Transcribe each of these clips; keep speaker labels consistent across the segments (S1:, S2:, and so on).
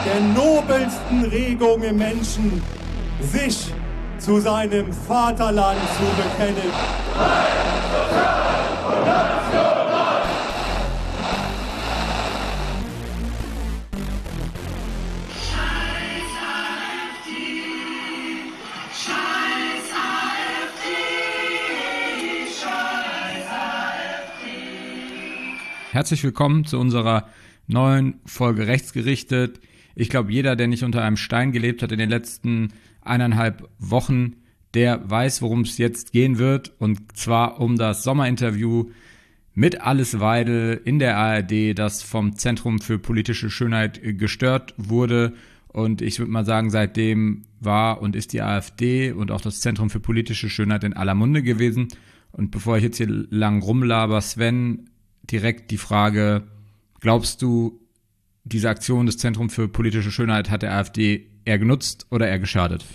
S1: der nobelsten Regung im Menschen, sich zu seinem Vaterland zu bekennen.
S2: Herzlich willkommen zu unserer neuen Folge Rechtsgerichtet. Ich glaube, jeder, der nicht unter einem Stein gelebt hat in den letzten 1,5 Wochen, der weiß, worum es jetzt gehen wird. Und zwar um das Sommerinterview mit Alice Weidel in der ARD, das vom Zentrum für politische Schönheit gestört wurde. Und ich würde mal sagen, seitdem war und ist die AfD und auch das Zentrum für politische Schönheit in aller Munde gewesen. Und bevor ich jetzt hier lang rumlaber, Sven, direkt die Frage: Glaubst du, diese Aktion des Zentrums für politische Schönheit hat der AfD eher genutzt oder eher geschadet?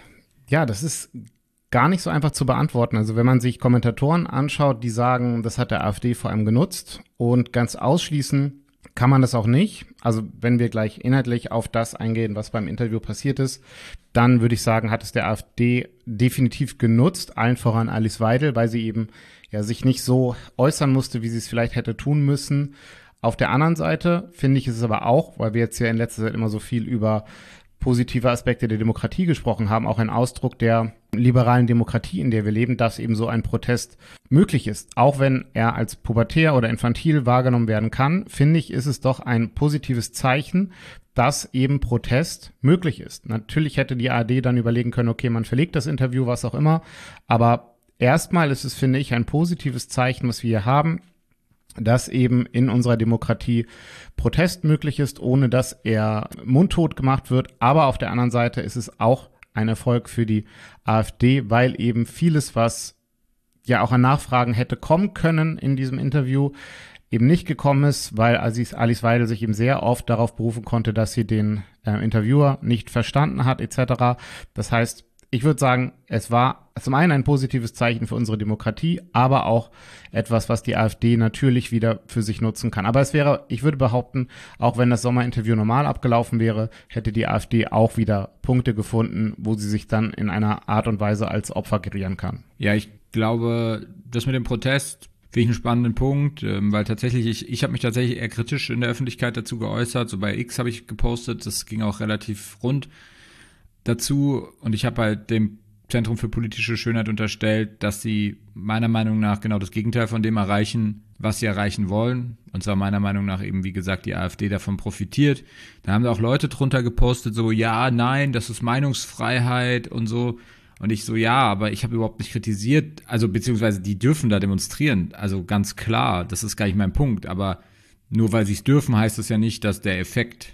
S3: Ja, das ist gar nicht so einfach zu beantworten. Also wenn man sich Kommentatoren anschaut, die sagen, das hat der AfD vor allem genutzt, und ganz ausschließen kann man das auch nicht. Also wenn wir gleich inhaltlich auf das eingehen, was beim Interview passiert ist, dann würde ich sagen, hat es der AfD definitiv genutzt, allen voran Alice Weidel, weil sie eben sich nicht so äußern musste, wie sie es vielleicht hätte tun müssen. Auf der anderen Seite finde ich es aber auch, weil wir jetzt ja in letzter Zeit immer so viel über positive Aspekte der Demokratie gesprochen haben, auch ein Ausdruck der liberalen Demokratie, in der wir leben, dass eben so ein Protest möglich ist. Auch wenn er als pubertär oder infantil wahrgenommen werden kann, finde ich, ist es doch ein positives Zeichen, dass eben Protest möglich ist. Natürlich hätte die ARD dann überlegen können, okay, man verlegt das Interview, was auch immer, aber erstmal ist es, finde ich, ein positives Zeichen, was wir hier haben, dass eben in unserer Demokratie Protest möglich ist, ohne dass er mundtot gemacht wird. Aber auf der anderen Seite ist es auch ein Erfolg für die AfD, weil eben vieles, was ja auch an Nachfragen hätte kommen können in diesem Interview, eben nicht gekommen ist, weil Alice Weidel sich eben sehr oft darauf berufen konnte, dass sie den Interviewer nicht verstanden hat, etc. Das heißt, ich würde sagen, es war zum einen ein positives Zeichen für unsere Demokratie, aber auch etwas, was die AfD natürlich wieder für sich nutzen kann. Aber es wäre, ich würde behaupten, auch wenn das Sommerinterview normal abgelaufen wäre, hätte die AfD auch wieder Punkte gefunden, wo sie sich dann in einer Art und Weise als Opfer gerieren kann.
S2: Ja, ich glaube, das mit dem Protest finde ich einen spannenden Punkt, weil tatsächlich, ich habe mich tatsächlich eher kritisch in der Öffentlichkeit dazu geäußert. So bei X habe ich gepostet, das ging auch relativ rund dazu, und ich habe halt dem Zentrum für politische Schönheit unterstellt, dass sie meiner Meinung nach genau das Gegenteil von dem erreichen, was sie erreichen wollen. Und zwar meiner Meinung nach eben, wie gesagt, die AfD davon profitiert. Da haben auch Leute drunter gepostet, so, ja, nein, das ist Meinungsfreiheit und so. Und ich so, ja, aber ich habe überhaupt nicht kritisiert, also beziehungsweise die dürfen da demonstrieren. Also ganz klar, das ist gar nicht mein Punkt. Aber nur weil sie es dürfen, heißt das ja nicht, dass der Effekt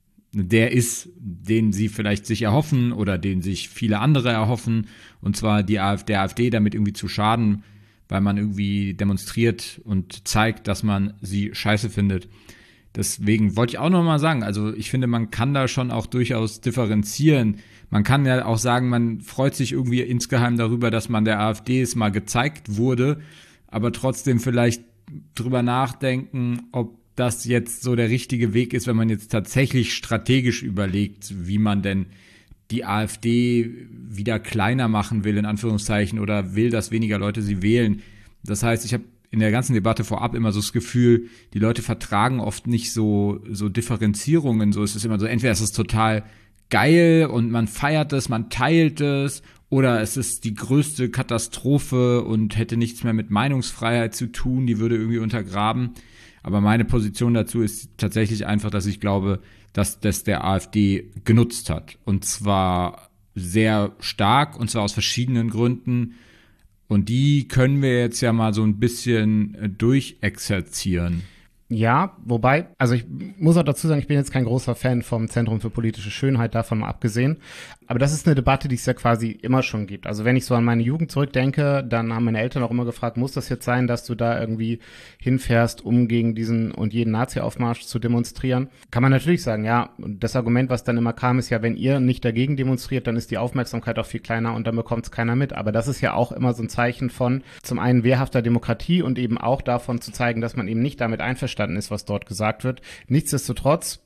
S2: der ist, den sie vielleicht sich erhoffen oder den sich viele andere erhoffen, und zwar der AfD damit irgendwie zu schaden, weil man irgendwie demonstriert und zeigt, dass man sie scheiße findet. Deswegen wollte ich auch noch mal sagen, also ich finde, man kann da schon auch durchaus differenzieren. Man kann ja auch sagen, man freut sich irgendwie insgeheim darüber, dass man der AfD es mal gezeigt wurde, aber trotzdem vielleicht drüber nachdenken, ob das jetzt so der richtige Weg ist, wenn man jetzt tatsächlich strategisch überlegt, wie man denn die AfD wieder kleiner machen will, in Anführungszeichen, oder will, dass weniger Leute sie wählen. Das heißt, ich habe in der ganzen Debatte vorab immer so das Gefühl, die Leute vertragen oft nicht so Differenzierungen. So ist es immer so, entweder ist es total geil und man feiert es, man teilt es, oder es ist die größte Katastrophe und hätte nichts mehr mit Meinungsfreiheit zu tun, die würde irgendwie untergraben. Aber meine Position dazu ist tatsächlich einfach, dass ich glaube, dass das der AfD genutzt hat. Und zwar sehr stark, und zwar aus verschiedenen Gründen. Und die können wir jetzt ja mal so ein bisschen durchexerzieren.
S3: Ja, wobei, also ich muss auch dazu sagen, ich bin jetzt kein großer Fan vom Zentrum für politische Schönheit, davon mal abgesehen. Aber das ist eine Debatte, die es ja quasi immer schon gibt. Also wenn ich so an meine Jugend zurückdenke, dann haben meine Eltern auch immer gefragt, muss das jetzt sein, dass du da irgendwie hinfährst, um gegen diesen und jeden Nazi-Aufmarsch zu demonstrieren? Kann man natürlich sagen, ja, und das Argument, was dann immer kam, ist ja, wenn ihr nicht dagegen demonstriert, dann ist die Aufmerksamkeit auch viel kleiner und dann bekommt es keiner mit. Aber das ist ja auch immer so ein Zeichen von zum einen wehrhafter Demokratie und eben auch davon zu zeigen, dass man eben nicht damit einverstanden ist, was dort gesagt wird. Nichtsdestotrotz,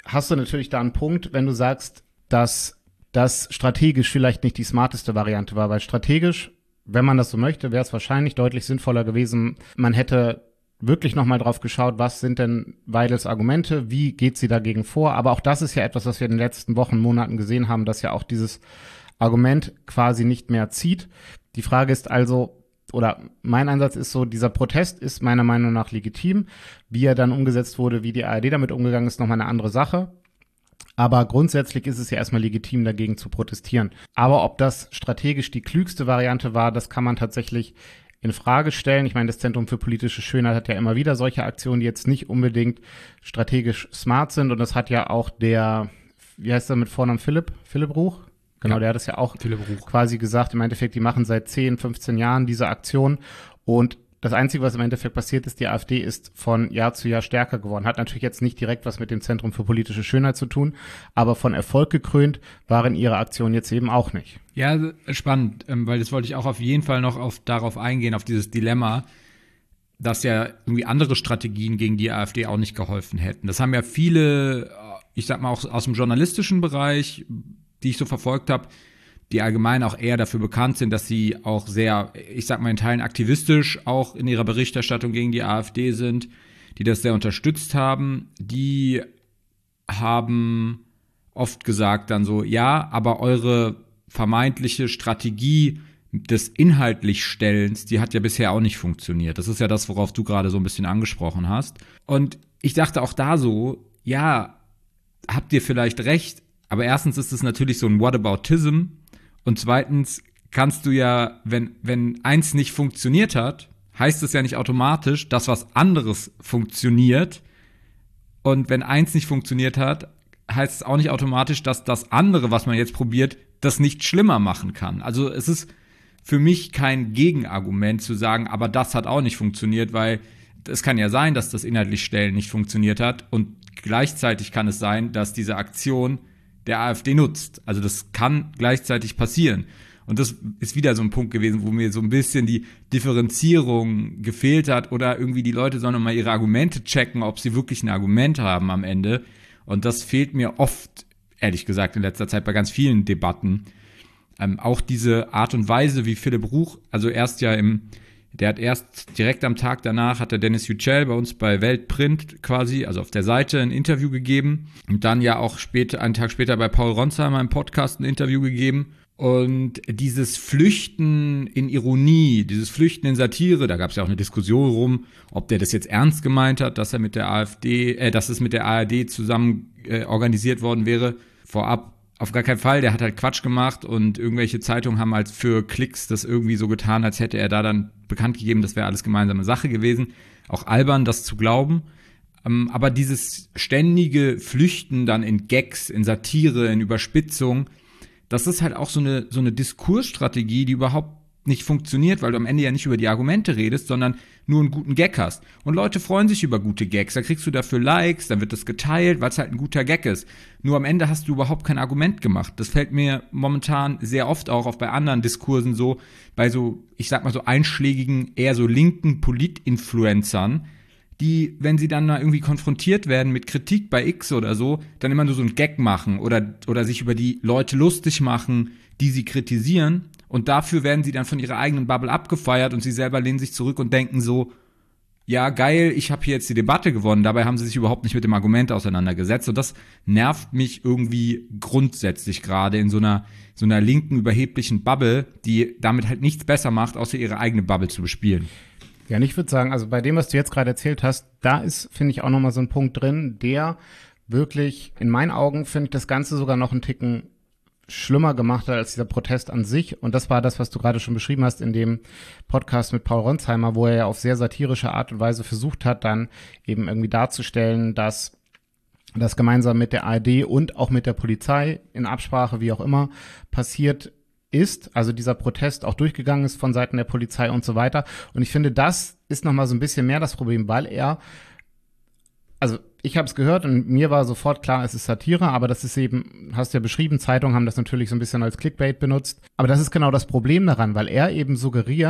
S3: hast du natürlich da einen Punkt, wenn du sagst, dass das strategisch vielleicht nicht die smarteste Variante war, weil strategisch, wenn man das so möchte, wäre es wahrscheinlich deutlich sinnvoller gewesen, man hätte wirklich nochmal drauf geschaut, was sind denn Weidels Argumente, wie geht sie dagegen vor, aber auch das ist ja etwas, was wir in den letzten Wochen, Monaten gesehen haben, dass ja auch dieses Argument quasi nicht mehr zieht. Die Frage ist also, oder mein Ansatz ist so, dieser Protest ist meiner Meinung nach legitim. Wie er dann umgesetzt wurde, wie die ARD damit umgegangen ist, nochmal eine andere Sache. Aber grundsätzlich ist es ja erstmal legitim, dagegen zu protestieren. Aber ob das strategisch die klügste Variante war, das kann man tatsächlich in Frage stellen. Ich meine, das Zentrum für politische Schönheit hat ja immer wieder solche Aktionen, die jetzt nicht unbedingt strategisch smart sind. Und das hat ja auch der, wie heißt er mit Vornamen, Philipp Ruch? Genau, der hat es ja auch quasi gesagt, im Endeffekt, die machen seit 10, 15 Jahren diese Aktion und das Einzige, was im Endeffekt passiert ist, die AfD ist von Jahr zu Jahr stärker geworden. Hat natürlich jetzt nicht direkt was mit dem Zentrum für politische Schönheit zu tun, aber von Erfolg gekrönt waren ihre Aktionen jetzt eben auch nicht.
S2: Ja, spannend, weil das wollte ich auch auf jeden Fall noch darauf eingehen, auf dieses Dilemma, dass ja irgendwie andere Strategien gegen die AfD auch nicht geholfen hätten. Das haben ja viele, ich sag mal auch aus dem journalistischen Bereich, die ich so verfolgt habe, die allgemein auch eher dafür bekannt sind, dass sie auch sehr, ich sag mal in Teilen aktivistisch auch in ihrer Berichterstattung gegen die AfD sind, die das sehr unterstützt haben, die haben oft gesagt dann so, ja, aber eure vermeintliche Strategie des Inhaltlichstellens, die hat ja bisher auch nicht funktioniert. Das ist ja das, worauf du gerade so ein bisschen angesprochen hast. Und ich dachte auch da so, ja, habt ihr vielleicht recht, aber erstens ist es natürlich so ein Whataboutism und zweitens kannst du ja, wenn eins nicht funktioniert hat, heißt es ja nicht automatisch, dass was anderes funktioniert und wenn eins nicht funktioniert hat, heißt es auch nicht automatisch, dass das andere, was man jetzt probiert, das nicht schlimmer machen kann. Also es ist für mich kein Gegenargument zu sagen, aber das hat auch nicht funktioniert, weil es kann ja sein, dass das Inhaltlichstellen nicht funktioniert hat und gleichzeitig kann es sein, dass diese Aktion der AfD nutzt. Also das kann gleichzeitig passieren. Und das ist wieder so ein Punkt gewesen, wo mir so ein bisschen die Differenzierung gefehlt hat oder irgendwie die Leute sollen mal ihre Argumente checken, ob sie wirklich ein Argument haben am Ende. Und das fehlt mir oft, ehrlich gesagt, in letzter Zeit bei ganz vielen Debatten. Auch diese Art und Weise, wie Philipp Ruch, also der hat erst direkt am Tag danach hat der Dennis Yücel bei uns bei Weltprint quasi, also auf der Seite, ein Interview gegeben und dann ja auch einen Tag später bei Paul Ronsheimer im Podcast ein Interview gegeben. Und dieses Flüchten in Ironie, dieses Flüchten in Satire, da gab es ja auch eine Diskussion rum, ob der das jetzt ernst gemeint hat, dass er mit der dass es mit der ARD zusammen organisiert worden wäre. Vorab auf gar keinen Fall, der hat halt Quatsch gemacht und irgendwelche Zeitungen haben halt für Klicks das irgendwie so getan, als hätte er da dann bekannt gegeben, das wäre alles gemeinsame Sache gewesen. Auch albern, das zu glauben. Aber dieses ständige Flüchten dann in Gags, in Satire, in Überspitzung, das ist halt auch so eine Diskursstrategie, die überhaupt nicht funktioniert, weil du am Ende ja nicht über die Argumente redest, sondern nur einen guten Gag hast. Und Leute freuen sich über gute Gags, da kriegst du dafür Likes, dann wird das geteilt, weil es halt ein guter Gag ist. Nur am Ende hast du überhaupt kein Argument gemacht. Das fällt mir momentan sehr oft auch bei anderen Diskursen so, bei so, ich sag mal so einschlägigen, eher so linken Politinfluencern, die, wenn sie dann mal irgendwie konfrontiert werden mit Kritik bei X oder so, dann immer nur so einen Gag machen oder sich über die Leute lustig machen, die sie kritisieren. Und dafür werden sie dann von ihrer eigenen Bubble abgefeiert und sie selber lehnen sich zurück und denken so, ja geil, ich habe hier jetzt die Debatte gewonnen. Dabei haben sie sich überhaupt nicht mit dem Argument auseinandergesetzt. Und das nervt mich irgendwie grundsätzlich gerade in so einer linken, überheblichen Bubble, die damit halt nichts besser macht, außer ihre eigene Bubble zu bespielen.
S3: Ja, und ich würde sagen, also bei dem, was du jetzt gerade erzählt hast, da ist, finde ich, auch nochmal so ein Punkt drin, der wirklich, in meinen Augen, finde ich, das Ganze sogar noch einen Ticken schlimmer gemacht hat als dieser Protest an sich. Und das war das, was du gerade schon beschrieben hast in dem Podcast mit Paul Ronsheimer, wo er ja auf sehr satirische Art und Weise versucht hat, dann eben irgendwie darzustellen, dass das gemeinsam mit der ARD und auch mit der Polizei in Absprache, wie auch immer, passiert ist, also dieser Protest auch durchgegangen ist von Seiten der Polizei und so weiter. Und ich finde, das ist nochmal so ein bisschen mehr das Problem, weil also ich habe es gehört und mir war sofort klar, es ist Satire, aber das ist eben, hast du ja beschrieben, Zeitungen haben das natürlich so ein bisschen als Clickbait benutzt. Aber das ist genau das Problem daran, weil er eben suggeriert,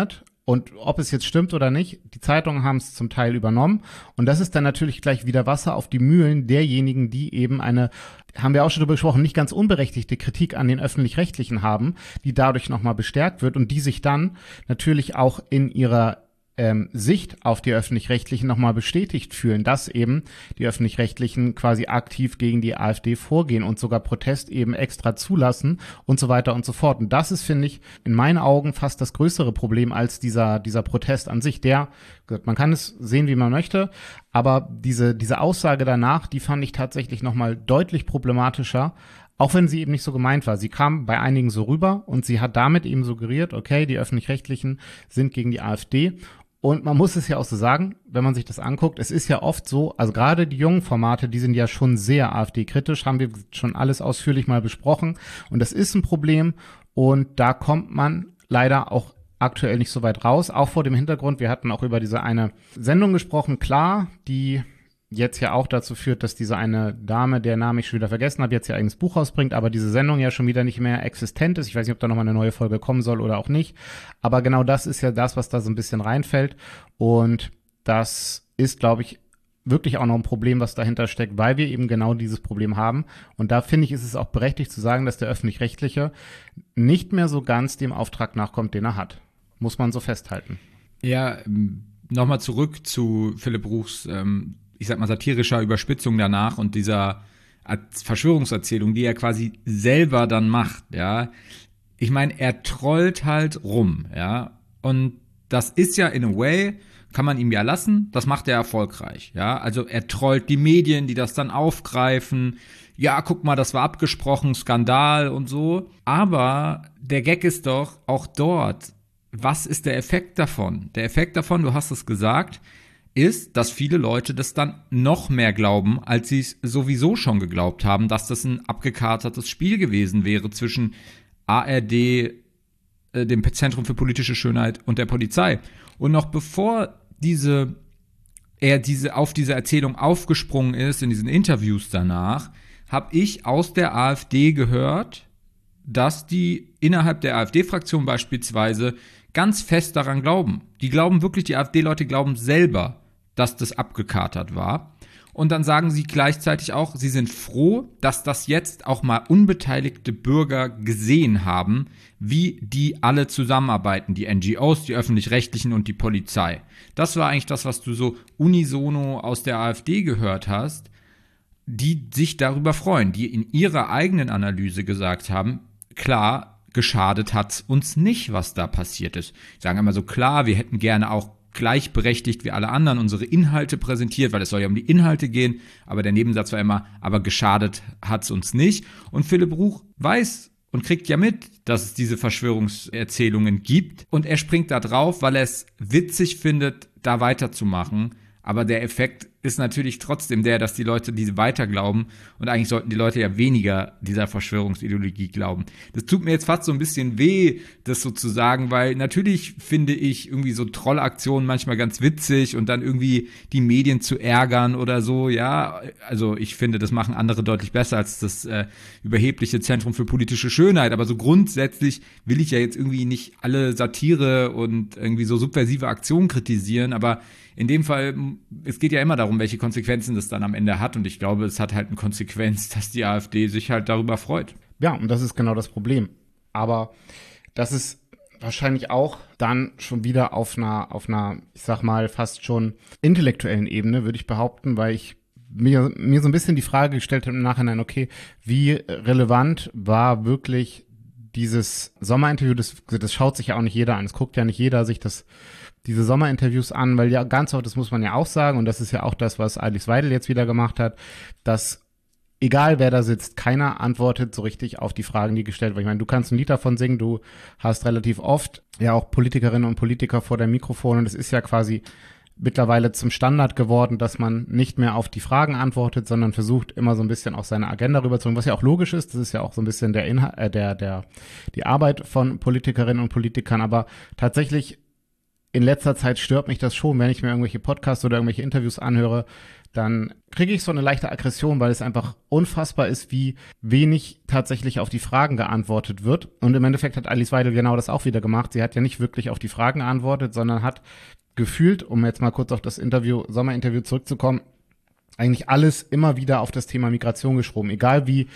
S3: Und ob es jetzt stimmt oder nicht, die Zeitungen haben es zum Teil übernommen. Und das ist dann natürlich gleich wieder Wasser auf die Mühlen derjenigen, die eben eine, haben wir auch schon darüber gesprochen, nicht ganz unberechtigte Kritik an den Öffentlich-Rechtlichen haben, die dadurch nochmal bestärkt wird und die sich dann natürlich auch in ihrer Sicht auf die Öffentlich-Rechtlichen nochmal bestätigt fühlen, dass eben die Öffentlich-Rechtlichen quasi aktiv gegen die AfD vorgehen und sogar Protest eben extra zulassen und so weiter und so fort. Und das ist, finde ich, in meinen Augen fast das größere Problem als dieser Protest an sich. Man kann es sehen, wie man möchte, aber diese Aussage danach, die fand ich tatsächlich nochmal deutlich problematischer, auch wenn sie eben nicht so gemeint war. Sie kam bei einigen so rüber und sie hat damit eben suggeriert, okay, die Öffentlich-Rechtlichen sind gegen die AfD. Und man muss es ja auch so sagen, wenn man sich das anguckt, es ist ja oft so, also gerade die jungen Formate, die sind ja schon sehr AfD-kritisch, haben wir schon alles ausführlich mal besprochen. Und das ist ein Problem und da kommt man leider auch aktuell nicht so weit raus. Auch vor dem Hintergrund, wir hatten auch über diese eine Sendung gesprochen, klar, die jetzt ja auch dazu führt, dass diese eine Dame, der Name ich schon wieder vergessen habe, jetzt ihr eigenes Buch rausbringt, aber diese Sendung ja schon wieder nicht mehr existent ist. Ich weiß nicht, ob da nochmal eine neue Folge kommen soll oder auch nicht. Aber genau das ist ja das, was da so ein bisschen reinfällt. Und das ist, glaube ich, wirklich auch noch ein Problem, was dahinter steckt, weil wir eben genau dieses Problem haben. Und da finde ich, ist es auch berechtigt zu sagen, dass der Öffentlich-Rechtliche nicht mehr so ganz dem Auftrag nachkommt, den er hat. Muss man so festhalten.
S2: Ja, nochmal zurück zu Philipp Bruchs ich sag mal, satirischer Überspitzung danach und dieser Verschwörungserzählung, die er quasi selber dann macht, ja. Ich meine, er trollt halt rum, ja. Und das ist ja in a way, kann man ihm ja lassen, das macht er erfolgreich, ja. Also er trollt die Medien, die das dann aufgreifen. Ja, guck mal, das war abgesprochen, Skandal und so. Aber der Gag ist doch auch dort, was ist der Effekt davon? Der Effekt davon, du hast es gesagt, ist, dass viele Leute das dann noch mehr glauben, als sie es sowieso schon geglaubt haben, dass das ein abgekatertes Spiel gewesen wäre zwischen ARD, dem Zentrum für politische Schönheit und der Polizei. Und noch bevor er auf diese Erzählung aufgesprungen ist, in diesen Interviews danach, habe ich aus der AfD gehört, dass die innerhalb der AfD-Fraktion beispielsweise ganz fest daran glauben. Die glauben wirklich, die AfD-Leute glauben selber, dass das abgekatert war. Und dann sagen sie gleichzeitig auch, sie sind froh, dass das jetzt auch mal unbeteiligte Bürger gesehen haben, wie die alle zusammenarbeiten, die NGOs, die Öffentlich-Rechtlichen und die Polizei. Das war eigentlich das, was du so unisono aus der AfD gehört hast, die sich darüber freuen, die in ihrer eigenen Analyse gesagt haben, klar, geschadet hat's uns nicht, was da passiert ist. Die sagen immer so, klar, wir hätten gerne auch gleichberechtigt wie alle anderen unsere Inhalte präsentiert, weil es soll ja um die Inhalte gehen, aber der Nebensatz war immer, aber geschadet hat's uns nicht. Und Philipp Bruch weiß und kriegt ja mit, dass es diese Verschwörungserzählungen gibt und er springt da drauf, weil er es witzig findet, da weiterzumachen. Aber der Effekt ist natürlich trotzdem der, dass die Leute diese weiter glauben und eigentlich sollten die Leute ja weniger dieser Verschwörungsideologie glauben. Das tut mir jetzt fast so ein bisschen weh, das so zu sagen, weil natürlich finde ich irgendwie so Trollaktionen manchmal ganz witzig und dann irgendwie die Medien zu ärgern oder so, ja. Also ich finde, das machen andere deutlich besser als das überhebliche Zentrum für politische Schönheit. Aber so grundsätzlich will ich ja jetzt irgendwie nicht alle Satire und irgendwie so subversive Aktionen kritisieren, aber in dem Fall, es geht ja immer darum, welche Konsequenzen das dann am Ende hat. Und ich glaube, es hat halt eine Konsequenz, dass die AfD sich halt darüber freut.
S3: Ja, und das ist genau das Problem. Aber das ist wahrscheinlich auch dann schon wieder auf einer, ich sag mal, fast schon intellektuellen Ebene, würde ich behaupten, weil ich mir so ein bisschen die Frage gestellt habe im Nachhinein, okay, wie relevant war wirklich dieses Sommerinterview? Das schaut sich ja auch nicht jeder an. Es guckt ja nicht jeder sich diese Sommerinterviews an, weil ja ganz oft, das muss man ja auch sagen, und das ist ja auch das, was Alice Weidel jetzt wieder gemacht hat, dass egal wer da sitzt, keiner antwortet so richtig auf die Fragen, die gestellt werden. Ich meine, du kannst ein Lied davon singen, du hast relativ oft ja auch Politikerinnen und Politiker vor dem Mikrofon und es ist ja quasi mittlerweile zum Standard geworden, dass man nicht mehr auf die Fragen antwortet, sondern versucht immer so ein bisschen auch seine Agenda rüberzubringen, was ja auch logisch ist. Das ist ja auch so ein bisschen die Arbeit von Politikerinnen und Politikern, aber tatsächlich in letzter Zeit stört mich das schon, wenn ich mir irgendwelche Podcasts oder irgendwelche Interviews anhöre, dann kriege ich so eine leichte Aggression, weil es einfach unfassbar ist, wie wenig tatsächlich auf die Fragen geantwortet wird. Und im Endeffekt hat Alice Weidel genau das auch wieder gemacht. Sie hat ja nicht wirklich auf die Fragen geantwortet, sondern hat gefühlt, um jetzt mal kurz auf das Sommerinterview zurückzukommen, eigentlich alles immer wieder auf das Thema Migration geschoben. Egal wie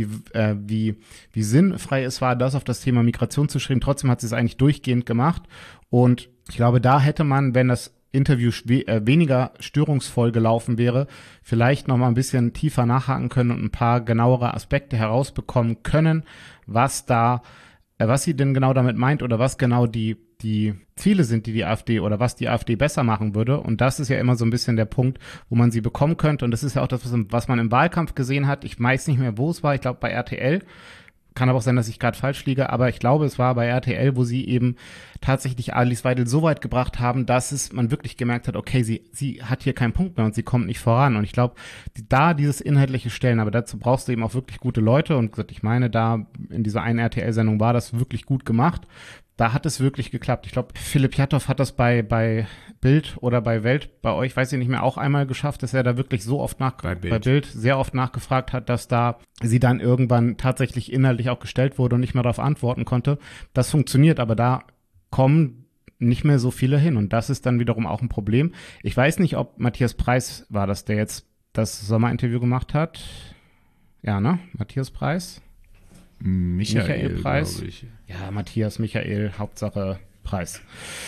S3: sinnfrei es war, das auf das Thema Migration zu schreiben, trotzdem hat sie es eigentlich durchgehend gemacht. Und ich glaube, da hätte man, wenn das Interview weniger störungsvoll gelaufen wäre, vielleicht noch mal ein bisschen tiefer nachhaken können und ein paar genauere Aspekte herausbekommen können, was sie denn genau damit meint oder was genau die Ziele sind, die AfD oder was die AfD besser machen würde. Und das ist ja immer so ein bisschen der Punkt, wo man sie bekommen könnte. Und das ist ja auch das, was man im Wahlkampf gesehen hat. Ich weiß nicht mehr, wo es war. Ich glaube, bei RTL. Kann aber auch sein, dass ich gerade falsch liege, aber ich glaube, es war bei RTL, wo sie eben tatsächlich Alice Weidel so weit gebracht haben, dass man wirklich gemerkt hat, okay, sie hat hier keinen Punkt mehr und sie kommt nicht voran. Und ich glaube, dieses inhaltliche Stellen, aber dazu brauchst du eben auch wirklich gute Leute. Und ich meine, da in dieser einen RTL-Sendung war das wirklich gut gemacht. Da hat es wirklich geklappt. Ich glaube, Philipp Jattow hat das bei Bild oder bei Welt, bei euch, weiß ich nicht mehr, auch einmal geschafft, dass er da wirklich so oft bei Bild sehr oft nachgefragt hat, dass da sie dann irgendwann tatsächlich inhaltlich auch gestellt wurde und nicht mehr darauf antworten konnte. Das funktioniert, aber da kommen nicht mehr so viele hin und das ist dann wiederum auch ein Problem. Ich weiß nicht, ob Matthias Preiß war das, der jetzt das Sommerinterview gemacht hat. Ja, ne? Matthias Preiß? Michael Preiß. Ja, Matthias, Michael, Hauptsache Preiß.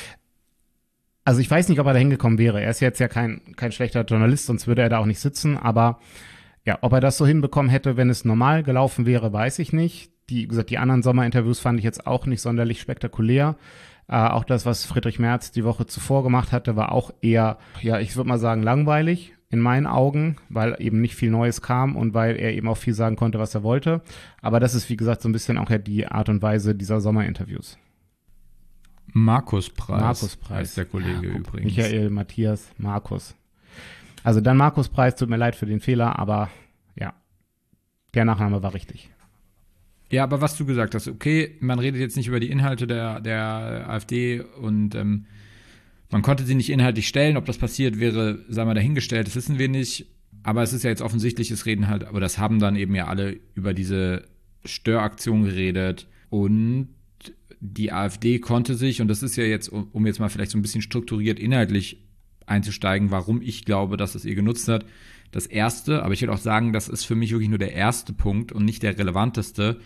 S3: Also ich weiß nicht, ob er da hingekommen wäre. Er ist jetzt ja kein schlechter Journalist, sonst würde er da auch nicht sitzen. Aber ja, ob er das so hinbekommen hätte, wenn es normal gelaufen wäre, weiß ich nicht. Wie gesagt, die anderen Sommerinterviews fand ich jetzt auch nicht sonderlich spektakulär. Auch das, was Friedrich Merz die Woche zuvor gemacht hatte, war auch eher, ja, ich würde mal sagen, langweilig in meinen Augen, weil eben nicht viel Neues kam und weil er eben auch viel sagen konnte, was er wollte. Aber das ist, wie gesagt, so ein bisschen auch ja die Art und Weise dieser Sommerinterviews.
S2: Markus Preiß heißt der Kollege übrigens.
S3: Michael, Matthias, Markus. Also dann Markus Preiß, tut mir leid für den Fehler, aber ja, der Nachname war richtig.
S2: Ja, aber was du gesagt hast, okay, man redet jetzt nicht über die Inhalte der AfD und man konnte sie nicht inhaltlich stellen. Ob das passiert wäre, sei mal dahingestellt, das wissen wir nicht. Aber es ist ja jetzt offensichtlich, es reden halt, aber das haben dann eben ja alle über diese Störaktion geredet. Und die AfD konnte sich, und das ist ja jetzt, um jetzt mal vielleicht so ein bisschen strukturiert inhaltlich einzusteigen, warum ich glaube, dass es ihr genutzt hat. Das erste, aber ich würde auch sagen, das ist für mich wirklich nur der erste Punkt und nicht der relevanteste,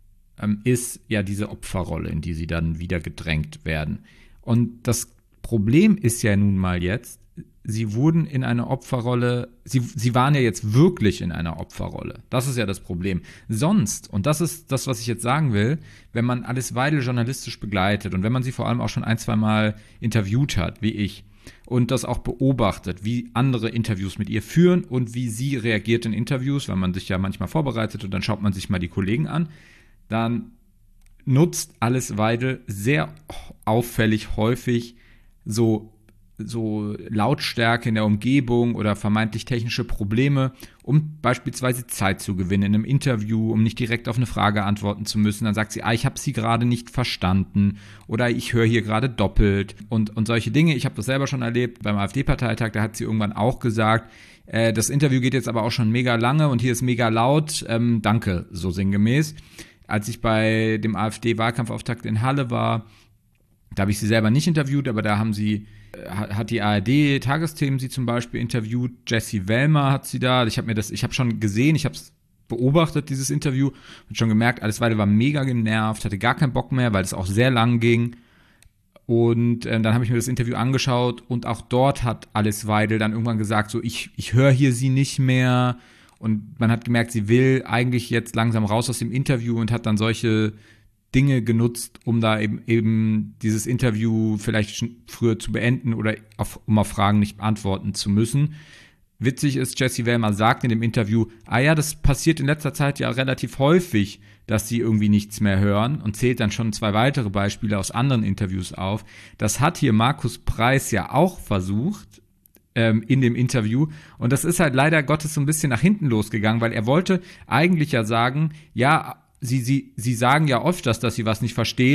S2: ist ja diese Opferrolle, in die sie dann wieder gedrängt werden. Und das Problem ist ja nun mal jetzt, sie wurden in eine Opferrolle, sie waren ja jetzt wirklich in einer Opferrolle. Das ist ja das Problem. Sonst, und das ist das, was ich jetzt sagen will, wenn man Alice Weidel journalistisch begleitet und wenn man sie vor allem auch schon 1-2 Mal interviewt hat, wie ich, und das auch beobachtet, wie andere Interviews mit ihr führen und wie sie reagiert in Interviews, weil man sich ja manchmal vorbereitet und dann schaut man sich mal die Kollegen an, dann nutzt Alice Weidel sehr auffällig häufig so Lautstärke in der Umgebung oder vermeintlich technische Probleme, um beispielsweise Zeit zu gewinnen in einem Interview, um nicht direkt auf eine Frage antworten zu müssen. Dann sagt sie, ich habe sie gerade nicht verstanden oder ich höre hier gerade doppelt und solche Dinge. Ich habe das selber schon erlebt beim AfD-Parteitag, da hat sie irgendwann auch gesagt, das Interview geht jetzt aber auch schon mega lange und hier ist mega laut, danke, so sinngemäß. Als ich bei dem AfD-Wahlkampfauftakt in Halle war, da habe ich sie selber nicht interviewt, aber da hat die ARD-Tagesthemen sie zum Beispiel interviewt. Jessie Wellmer hat sie da. Ich habe schon gesehen, ich habe es beobachtet, dieses Interview, und schon gemerkt, Alice Weidel war mega genervt, hatte gar keinen Bock mehr, weil es auch sehr lang ging. Und dann habe ich mir das Interview angeschaut und auch dort hat Alice Weidel dann irgendwann gesagt, so ich höre hier sie nicht mehr. Und man hat gemerkt, sie will eigentlich jetzt langsam raus aus dem Interview und hat dann solche Dinge genutzt, um da eben dieses Interview vielleicht früher zu beenden oder um auf Fragen nicht beantworten zu müssen. Witzig ist, Jessie Wellmer sagt in dem Interview, das passiert in letzter Zeit ja relativ häufig, dass sie irgendwie nichts mehr hören und zählt dann schon 2 weitere Beispiele aus anderen Interviews auf. Das hat hier Markus Preiß ja auch versucht in dem Interview und das ist halt leider Gottes so ein bisschen nach hinten losgegangen, weil er wollte eigentlich ja sagen, ja, Sie sagen ja oft, dass Sie was nicht verstehen,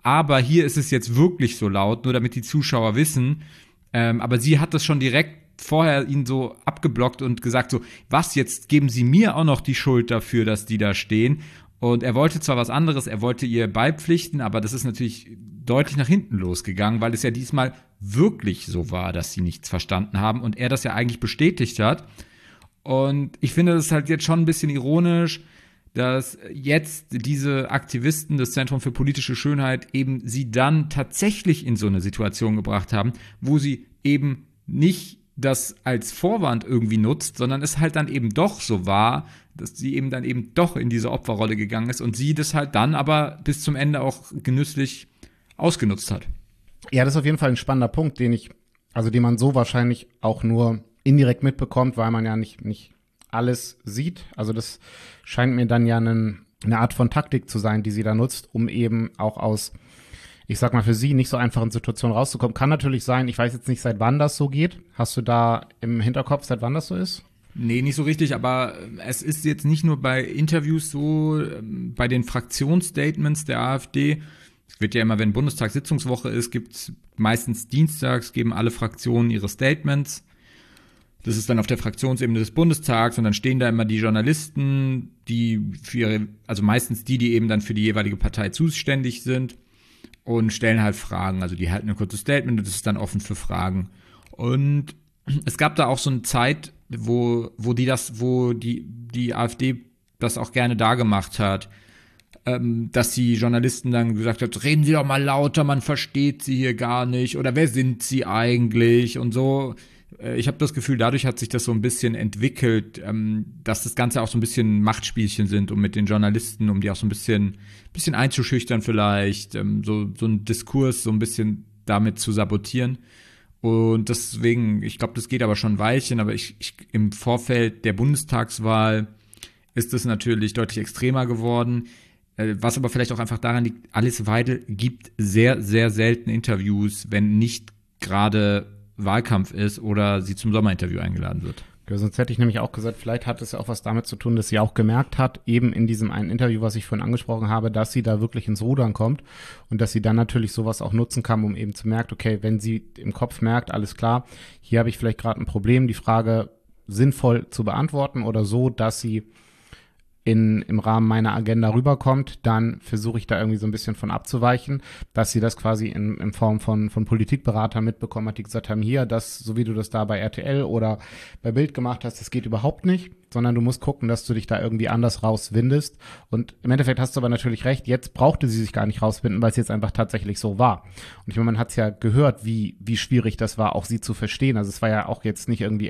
S2: aber hier ist es jetzt wirklich so laut, nur damit die Zuschauer wissen. Aber sie hat das schon direkt vorher ihn so abgeblockt und gesagt so, was, jetzt geben Sie mir auch noch die Schuld dafür, dass die da stehen. Und er wollte zwar was anderes, er wollte ihr beipflichten, aber das ist natürlich deutlich nach hinten losgegangen, weil es ja diesmal wirklich so war, dass sie nichts verstanden haben und er das ja eigentlich bestätigt hat. Und ich finde das halt jetzt schon ein bisschen ironisch, dass jetzt diese Aktivisten des Zentrum für politische Schönheit eben sie dann tatsächlich in so eine Situation gebracht haben, wo sie eben nicht das als Vorwand irgendwie nutzt, sondern es halt dann eben doch so war, dass sie eben dann eben doch in diese Opferrolle gegangen ist und sie das halt dann aber bis zum Ende auch genüsslich ausgenutzt hat.
S3: Ja, das ist auf jeden Fall ein spannender Punkt, den man so wahrscheinlich auch nur indirekt mitbekommt, weil man ja nicht alles sieht. Also das scheint mir dann ja eine Art von Taktik zu sein, die sie da nutzt, um eben auch aus, ich sag mal, für sie nicht so einfachen Situationen rauszukommen. Kann natürlich sein, ich weiß jetzt nicht, seit wann das so geht. Hast du da im Hinterkopf, seit wann das so ist?
S2: Nee, nicht so richtig, aber es ist jetzt nicht nur bei Interviews so, bei den Fraktionsstatements der AfD. Es wird ja immer, wenn Bundestagssitzungswoche ist, gibt's meistens dienstags, geben alle Fraktionen ihre Statements. Das ist dann auf der Fraktionsebene des Bundestags und dann stehen da immer die Journalisten, die also meistens die eben dann für die jeweilige Partei zuständig sind und stellen halt Fragen. Also die halten ein kurzes Statement und das ist dann offen für Fragen. Und es gab da auch so eine Zeit, wo die AfD das auch gerne dargemacht hat, dass die Journalisten dann gesagt hat, reden Sie doch mal lauter, man versteht Sie hier gar nicht oder wer sind Sie eigentlich und so. Ich habe das Gefühl, dadurch hat sich das so ein bisschen entwickelt, dass das Ganze auch so ein bisschen Machtspielchen sind, um mit den Journalisten, um die auch so ein bisschen einzuschüchtern vielleicht, so einen Diskurs so ein bisschen damit zu sabotieren. Und deswegen, ich glaube, das geht aber schon ein Weilchen, aber im Vorfeld der Bundestagswahl ist es natürlich deutlich extremer geworden. Was aber vielleicht auch einfach daran liegt, Alice Weidel gibt sehr, sehr selten Interviews, wenn nicht gerade Wahlkampf ist oder sie zum Sommerinterview eingeladen wird.
S3: Ja, sonst hätte ich nämlich auch gesagt, vielleicht hat es ja auch was damit zu tun, dass sie auch gemerkt hat, eben in diesem einen Interview, was ich vorhin angesprochen habe, dass sie da wirklich ins Rudern kommt und dass sie dann natürlich sowas auch nutzen kann, um eben zu merken, okay, wenn sie im Kopf merkt, alles klar, hier habe ich vielleicht gerade ein Problem, die Frage sinnvoll zu beantworten oder so, dass sie im Rahmen meiner Agenda rüberkommt, dann versuche ich da irgendwie so ein bisschen von abzuweichen, dass sie das quasi in Form von Politikberatern mitbekommen hat, die gesagt haben, hier, das, so wie du das da bei RTL oder bei Bild gemacht hast, das geht überhaupt nicht, sondern du musst gucken, dass du dich da irgendwie anders rauswindest. Und im Endeffekt hast du aber natürlich recht, jetzt brauchte sie sich gar nicht rauswinden, weil es jetzt einfach tatsächlich so war. Und ich meine, man hat es ja gehört, wie schwierig das war, auch sie zu verstehen. Also es war ja auch jetzt nicht irgendwie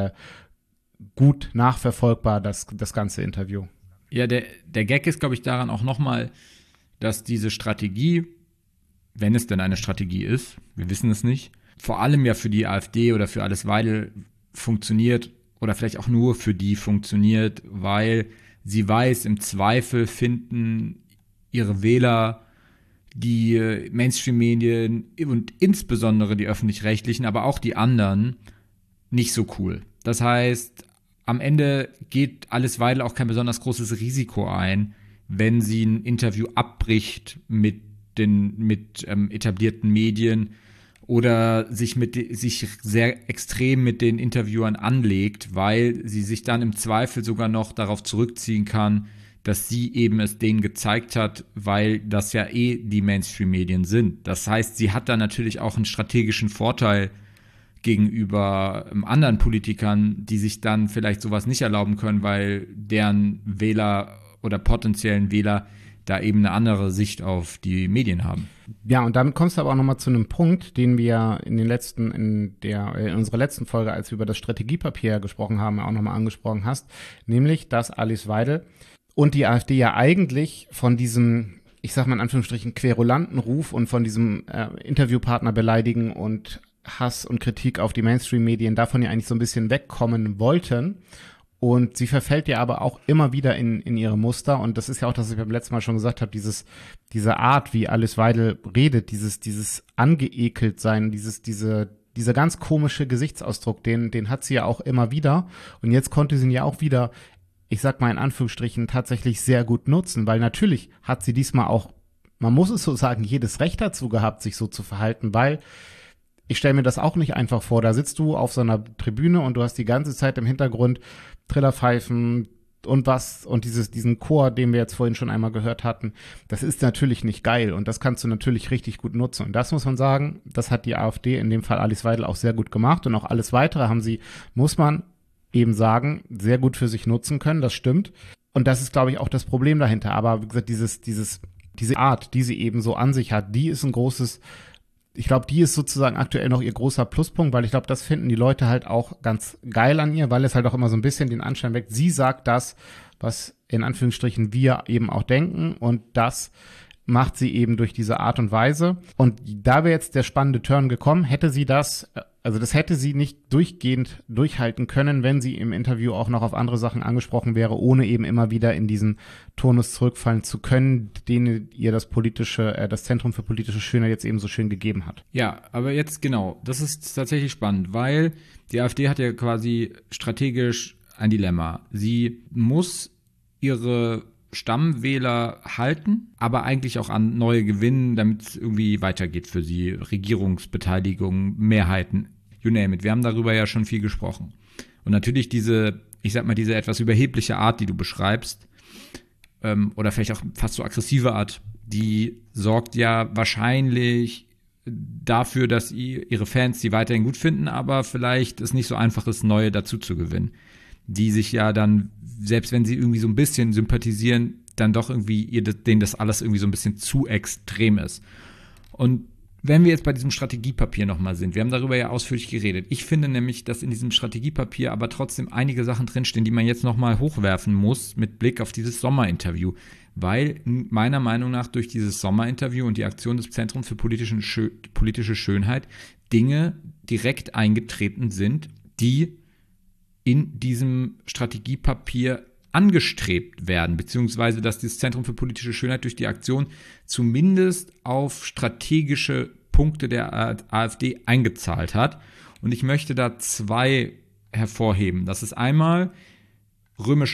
S3: gut nachverfolgbar, das ganze Interview.
S2: Ja, der Gag ist, glaube ich, daran auch nochmal, dass diese Strategie, wenn es denn eine Strategie ist, wir wissen es nicht, vor allem ja für die AfD oder für Alice Weidel funktioniert oder vielleicht auch nur für die funktioniert, weil sie weiß, im Zweifel finden ihre Wähler die Mainstream-Medien und insbesondere die öffentlich-rechtlichen, aber auch die anderen nicht so cool. Das heißt, am Ende geht Alice Weidel auch kein besonders großes Risiko ein, wenn sie ein Interview abbricht mit etablierten Medien oder sich sehr extrem mit den Interviewern anlegt, weil sie sich dann im Zweifel sogar noch darauf zurückziehen kann, dass sie eben es denen gezeigt hat, weil das ja die Mainstream-Medien sind. Das heißt, sie hat da natürlich auch einen strategischen Vorteil gegenüber anderen Politikern, die sich dann vielleicht sowas nicht erlauben können, weil deren Wähler oder potenziellen Wähler da eben eine andere Sicht auf die Medien haben.
S3: Ja, und damit kommst du aber auch nochmal zu einem Punkt, den wir in unserer letzten Folge, als wir über das Strategiepapier gesprochen haben, auch nochmal angesprochen hast, nämlich, dass Alice Weidel und die AfD ja eigentlich von diesem, ich sag mal in Anführungsstrichen, querulanten Ruf und von diesem Interviewpartner beleidigen und Hass und Kritik auf die Mainstream-Medien davon ja eigentlich so ein bisschen wegkommen wollten. Und sie verfällt ja aber auch immer wieder in ihre Muster. Und das ist ja auch, das ich beim letzten Mal schon gesagt habe, diese Art, wie Alice Weidel redet, dieses angeekelt sein, dieser ganz komische Gesichtsausdruck, den hat sie ja auch immer wieder. Und jetzt konnte sie ihn ja auch wieder, ich sag mal in Anführungsstrichen, tatsächlich sehr gut nutzen, weil natürlich hat sie diesmal auch man muss es so sagen, jedes Recht dazu gehabt, sich so zu verhalten, weil ich stelle mir das auch nicht einfach vor. Da sitzt du auf so einer Tribüne und du hast die ganze Zeit im Hintergrund Trillerpfeifen und diesen Chor, den wir jetzt vorhin schon einmal gehört hatten. Das ist natürlich nicht geil und das kannst du natürlich richtig gut nutzen. Und das muss man sagen, das hat die AfD, in dem Fall Alice Weidel, auch sehr gut gemacht. Und auch alles Weitere haben sie, muss man eben sagen, sehr gut für sich nutzen können. Das stimmt. Und das ist, glaube ich, auch das Problem dahinter. Aber wie gesagt, diese Art, die sie eben so an sich hat, die ist ein großes, ich glaube, die ist sozusagen aktuell noch ihr großer Pluspunkt, weil ich glaube, das finden die Leute halt auch ganz geil an ihr, weil es halt auch immer so ein bisschen den Anschein weckt. Sie sagt das, was in Anführungsstrichen wir eben auch denken, und das macht sie eben durch diese Art und Weise. Und da wäre jetzt der spannende Turn gekommen, hätte sie das hätte sie nicht durchgehend durchhalten können, wenn sie im Interview auch noch auf andere Sachen angesprochen wäre, ohne eben immer wieder in diesen Turnus zurückfallen zu können, den ihr das Zentrum für politische Schönheit jetzt eben so schön gegeben hat.
S2: Ja, aber jetzt genau, das ist tatsächlich spannend, weil die AfD hat ja quasi strategisch ein Dilemma. Sie muss ihre Stammwähler halten, aber eigentlich auch an neue gewinnen, damit es irgendwie weitergeht für sie. Regierungsbeteiligung, Mehrheiten, you name it. Wir haben darüber ja schon viel gesprochen. Und natürlich diese etwas überhebliche Art, die du beschreibst, oder vielleicht auch fast so aggressive Art, die sorgt ja wahrscheinlich dafür, dass ihre Fans sie weiterhin gut finden, aber vielleicht es nicht so einfach ist, neue dazu zu gewinnen. Die sich ja dann, selbst wenn sie irgendwie so ein bisschen sympathisieren, dann doch irgendwie denen das alles irgendwie so ein bisschen zu extrem ist. Und wenn wir jetzt bei diesem Strategiepapier nochmal sind, wir haben darüber ja ausführlich geredet. Ich finde nämlich, dass in diesem Strategiepapier aber trotzdem einige Sachen drinstehen, die man jetzt nochmal hochwerfen muss mit Blick auf dieses Sommerinterview. Weil meiner Meinung nach durch dieses Sommerinterview und die Aktion des Zentrums für politische Schönheit Dinge direkt eingetreten sind, die in diesem Strategiepapier angestrebt werden, beziehungsweise dass das Zentrum für politische Schönheit durch die Aktion zumindest auf strategische Punkte der AfD eingezahlt hat. Und ich möchte da zwei hervorheben. Das ist einmal Römisch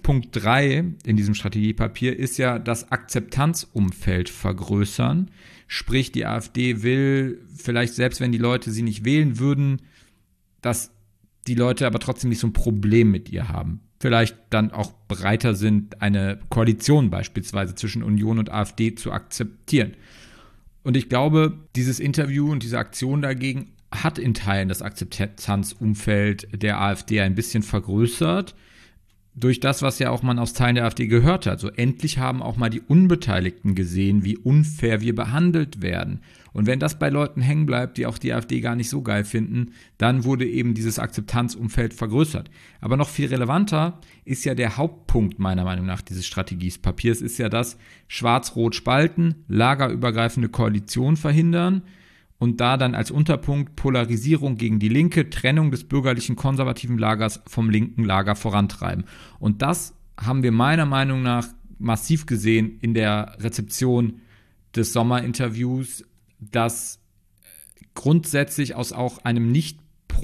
S2: 1.3 in diesem Strategiepapier ist ja das Akzeptanzumfeld vergrößern. Sprich, die AfD will vielleicht, selbst wenn die Leute sie nicht wählen würden, dass die Leute aber trotzdem nicht so ein Problem mit ihr haben. Vielleicht dann auch bereiter sind, eine Koalition beispielsweise zwischen Union und AfD zu akzeptieren. Und ich glaube, dieses Interview und diese Aktion dagegen hat in Teilen das Akzeptanzumfeld der AfD ein bisschen vergrößert, durch das, was ja auch man aus Teilen der AfD gehört hat. So endlich haben auch mal die Unbeteiligten gesehen, wie unfair wir behandelt werden. Und wenn das bei Leuten hängen bleibt, die auch die AfD gar nicht so geil finden, dann wurde eben dieses Akzeptanzumfeld vergrößert. Aber noch viel relevanter ist ja der Hauptpunkt meiner Meinung nach dieses Strategiepapiers, ist ja das Schwarz-Rot spalten, lagerübergreifende Koalition verhindern und da dann als Unterpunkt Polarisierung gegen die Linke, Trennung des bürgerlichen konservativen Lagers vom linken Lager vorantreiben. Und das haben wir meiner Meinung nach massiv gesehen in der Rezeption des Sommerinterviews, dass grundsätzlich aus auch einem nicht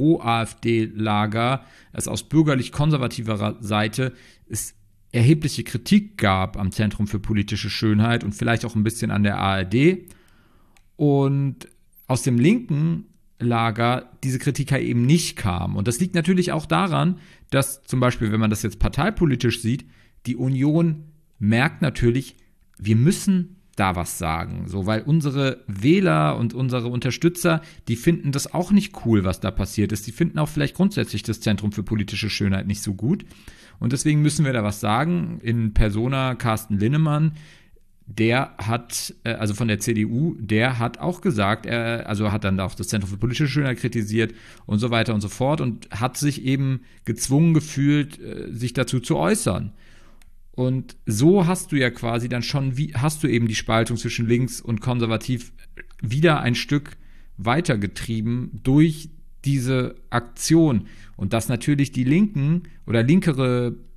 S2: pro-AfD-Lager, es aus bürgerlich-konservativer Seite, es erhebliche Kritik gab am Zentrum für politische Schönheit und vielleicht auch ein bisschen an der ARD. Und aus dem linken Lager diese Kritik halt eben nicht kam. Und das liegt natürlich auch daran, dass zum Beispiel, wenn man das jetzt parteipolitisch sieht, die Union merkt natürlich, wir müssen da was sagen, so, weil unsere Wähler und unsere Unterstützer, die finden das auch nicht cool, was da passiert ist. Die finden auch vielleicht grundsätzlich das Zentrum für politische Schönheit nicht so gut. Und deswegen müssen wir da was sagen. In Persona Carsten Linnemann, der hat, also von der CDU, der hat auch gesagt, hat dann auch das Zentrum für politische Schönheit kritisiert und so weiter und so fort und hat sich eben gezwungen gefühlt, sich dazu zu äußern. Und so hast du ja quasi dann schon, hast du eben die Spaltung zwischen links und konservativ wieder ein Stück weitergetrieben durch diese Aktion. Und dass natürlich die Linken oder linkere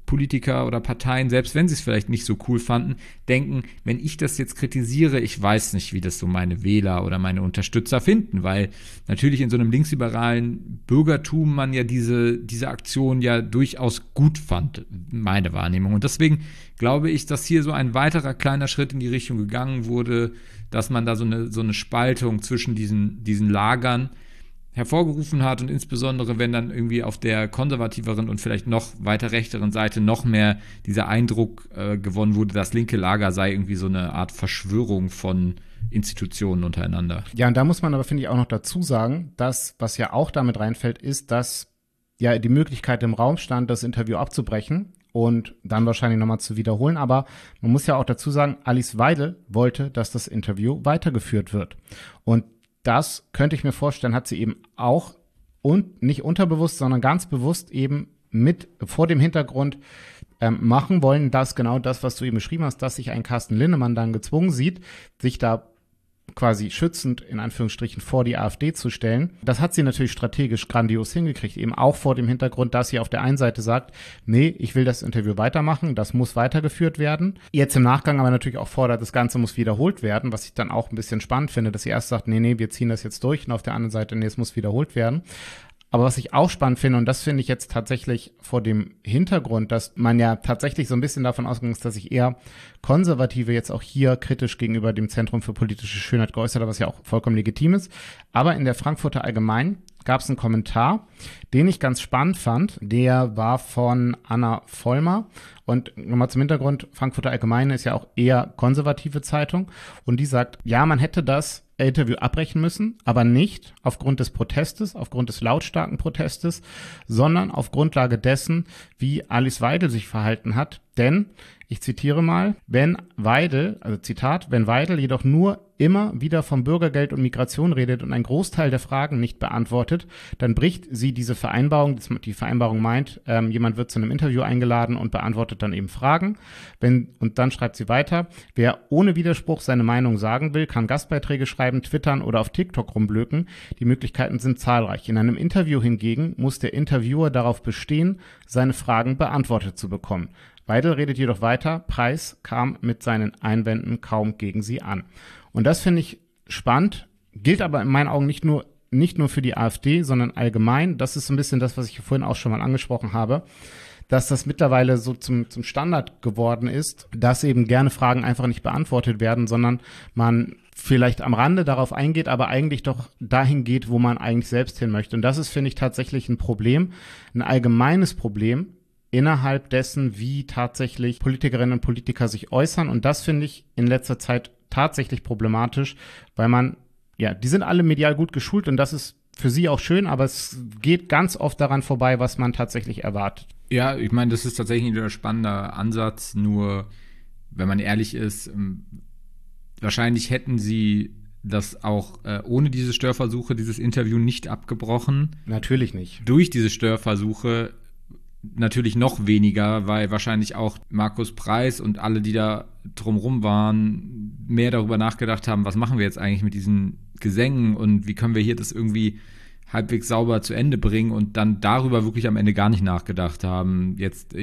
S2: Politiker oder Parteien, selbst wenn sie es vielleicht nicht so cool fanden, denken, wenn ich das jetzt kritisiere, ich weiß nicht, wie das so meine Wähler oder meine Unterstützer finden, weil natürlich in so einem linksliberalen Bürgertum man ja diese Aktion ja durchaus gut fand, meine Wahrnehmung. Und deswegen glaube ich, dass hier so ein weiterer kleiner Schritt in die Richtung gegangen wurde, dass man da so eine Spaltung zwischen diesen Lagern hervorgerufen hat und insbesondere, wenn dann irgendwie auf der konservativeren und vielleicht noch weiter rechteren Seite noch mehr dieser Eindruck gewonnen wurde, das linke Lager sei irgendwie so eine Art Verschwörung von Institutionen untereinander.
S3: Ja, und da muss man aber, finde ich, auch noch dazu sagen, dass, was ja auch damit reinfällt, ist, dass ja die Möglichkeit im Raum stand, das Interview abzubrechen und dann wahrscheinlich nochmal zu wiederholen. Aber man muss ja auch dazu sagen, Alice Weidel wollte, dass das Interview weitergeführt wird. Und das könnte ich mir vorstellen, hat sie eben auch und nicht unterbewusst, sondern ganz bewusst eben mit vor dem Hintergrund machen wollen, dass genau das, was du eben beschrieben hast, dass sich ein Carsten Linnemann dann gezwungen sieht, sich da quasi schützend in Anführungsstrichen vor die AfD zu stellen. Das hat sie natürlich strategisch grandios hingekriegt, eben auch vor dem Hintergrund, dass sie auf der einen Seite sagt, nee, ich will das Interview weitermachen, das muss weitergeführt werden. Jetzt im Nachgang aber natürlich auch fordert, das Ganze muss wiederholt werden, was ich dann auch ein bisschen spannend finde, dass sie erst sagt, nee, wir ziehen das jetzt durch und auf der anderen Seite, nee, es muss wiederholt werden. Aber was ich auch spannend finde, und das finde ich jetzt tatsächlich vor dem Hintergrund, dass man ja tatsächlich so ein bisschen davon ausgegangen ist, dass sich eher Konservative jetzt auch hier kritisch gegenüber dem Zentrum für politische Schönheit geäußert haben, was ja auch vollkommen legitim ist. Aber in der Frankfurter Allgemeinen gab es einen Kommentar, den ich ganz spannend fand. Der war von Anna Vollmer. Und nochmal zum Hintergrund, Frankfurter Allgemeine ist ja auch eher konservative Zeitung. Und die sagt, ja, man hätte das Interview abbrechen müssen, aber nicht aufgrund des Protestes, aufgrund des lautstarken Protestes, sondern auf Grundlage dessen, wie Alice Weidel sich verhalten hat. Denn, ich zitiere mal, wenn Weidel, also Zitat, wenn Weidel jedoch nur immer wieder vom Bürgergeld und Migration redet und einen Großteil der Fragen nicht beantwortet, dann bricht sie diese Vereinbarung, die Vereinbarung meint, jemand wird zu einem Interview eingeladen und beantwortet dann eben Fragen. Und dann schreibt sie weiter, wer ohne Widerspruch seine Meinung sagen will, kann Gastbeiträge schreiben, twittern oder auf TikTok rumblöken. Die Möglichkeiten sind zahlreich. In einem Interview hingegen muss der Interviewer darauf bestehen, seine Fragen beantwortet zu bekommen. Weidel redet jedoch weiter, Preis kam mit seinen Einwänden kaum gegen sie an. Und das finde ich spannend, gilt aber in meinen Augen nicht nur für die AfD, sondern allgemein. Das ist so ein bisschen das, was ich vorhin auch schon mal angesprochen habe, dass das mittlerweile so zum Standard geworden ist, dass eben gerne Fragen einfach nicht beantwortet werden, sondern man vielleicht am Rande darauf eingeht, aber eigentlich doch dahin geht, wo man eigentlich selbst hin möchte. Und das ist, finde ich, tatsächlich ein Problem, ein allgemeines Problem, innerhalb dessen, wie tatsächlich Politikerinnen und Politiker sich äußern. Und das finde ich in letzter Zeit tatsächlich problematisch, weil die sind alle medial gut geschult und das ist für sie auch schön, aber es geht ganz oft daran vorbei, was man tatsächlich erwartet.
S2: Ja, ich meine, das ist tatsächlich ein spannender Ansatz, nur wenn man ehrlich ist, wahrscheinlich hätten sie das auch ohne diese Störversuche, dieses Interview nicht abgebrochen.
S3: Natürlich nicht.
S2: Durch diese Störversuche natürlich noch weniger, weil wahrscheinlich auch Markus Preis und alle, die da drumrum waren, mehr darüber nachgedacht haben, was machen wir jetzt eigentlich mit diesen Gesängen und wie können wir hier das irgendwie halbwegs sauber zu Ende bringen und dann darüber wirklich am Ende gar nicht nachgedacht haben, jetzt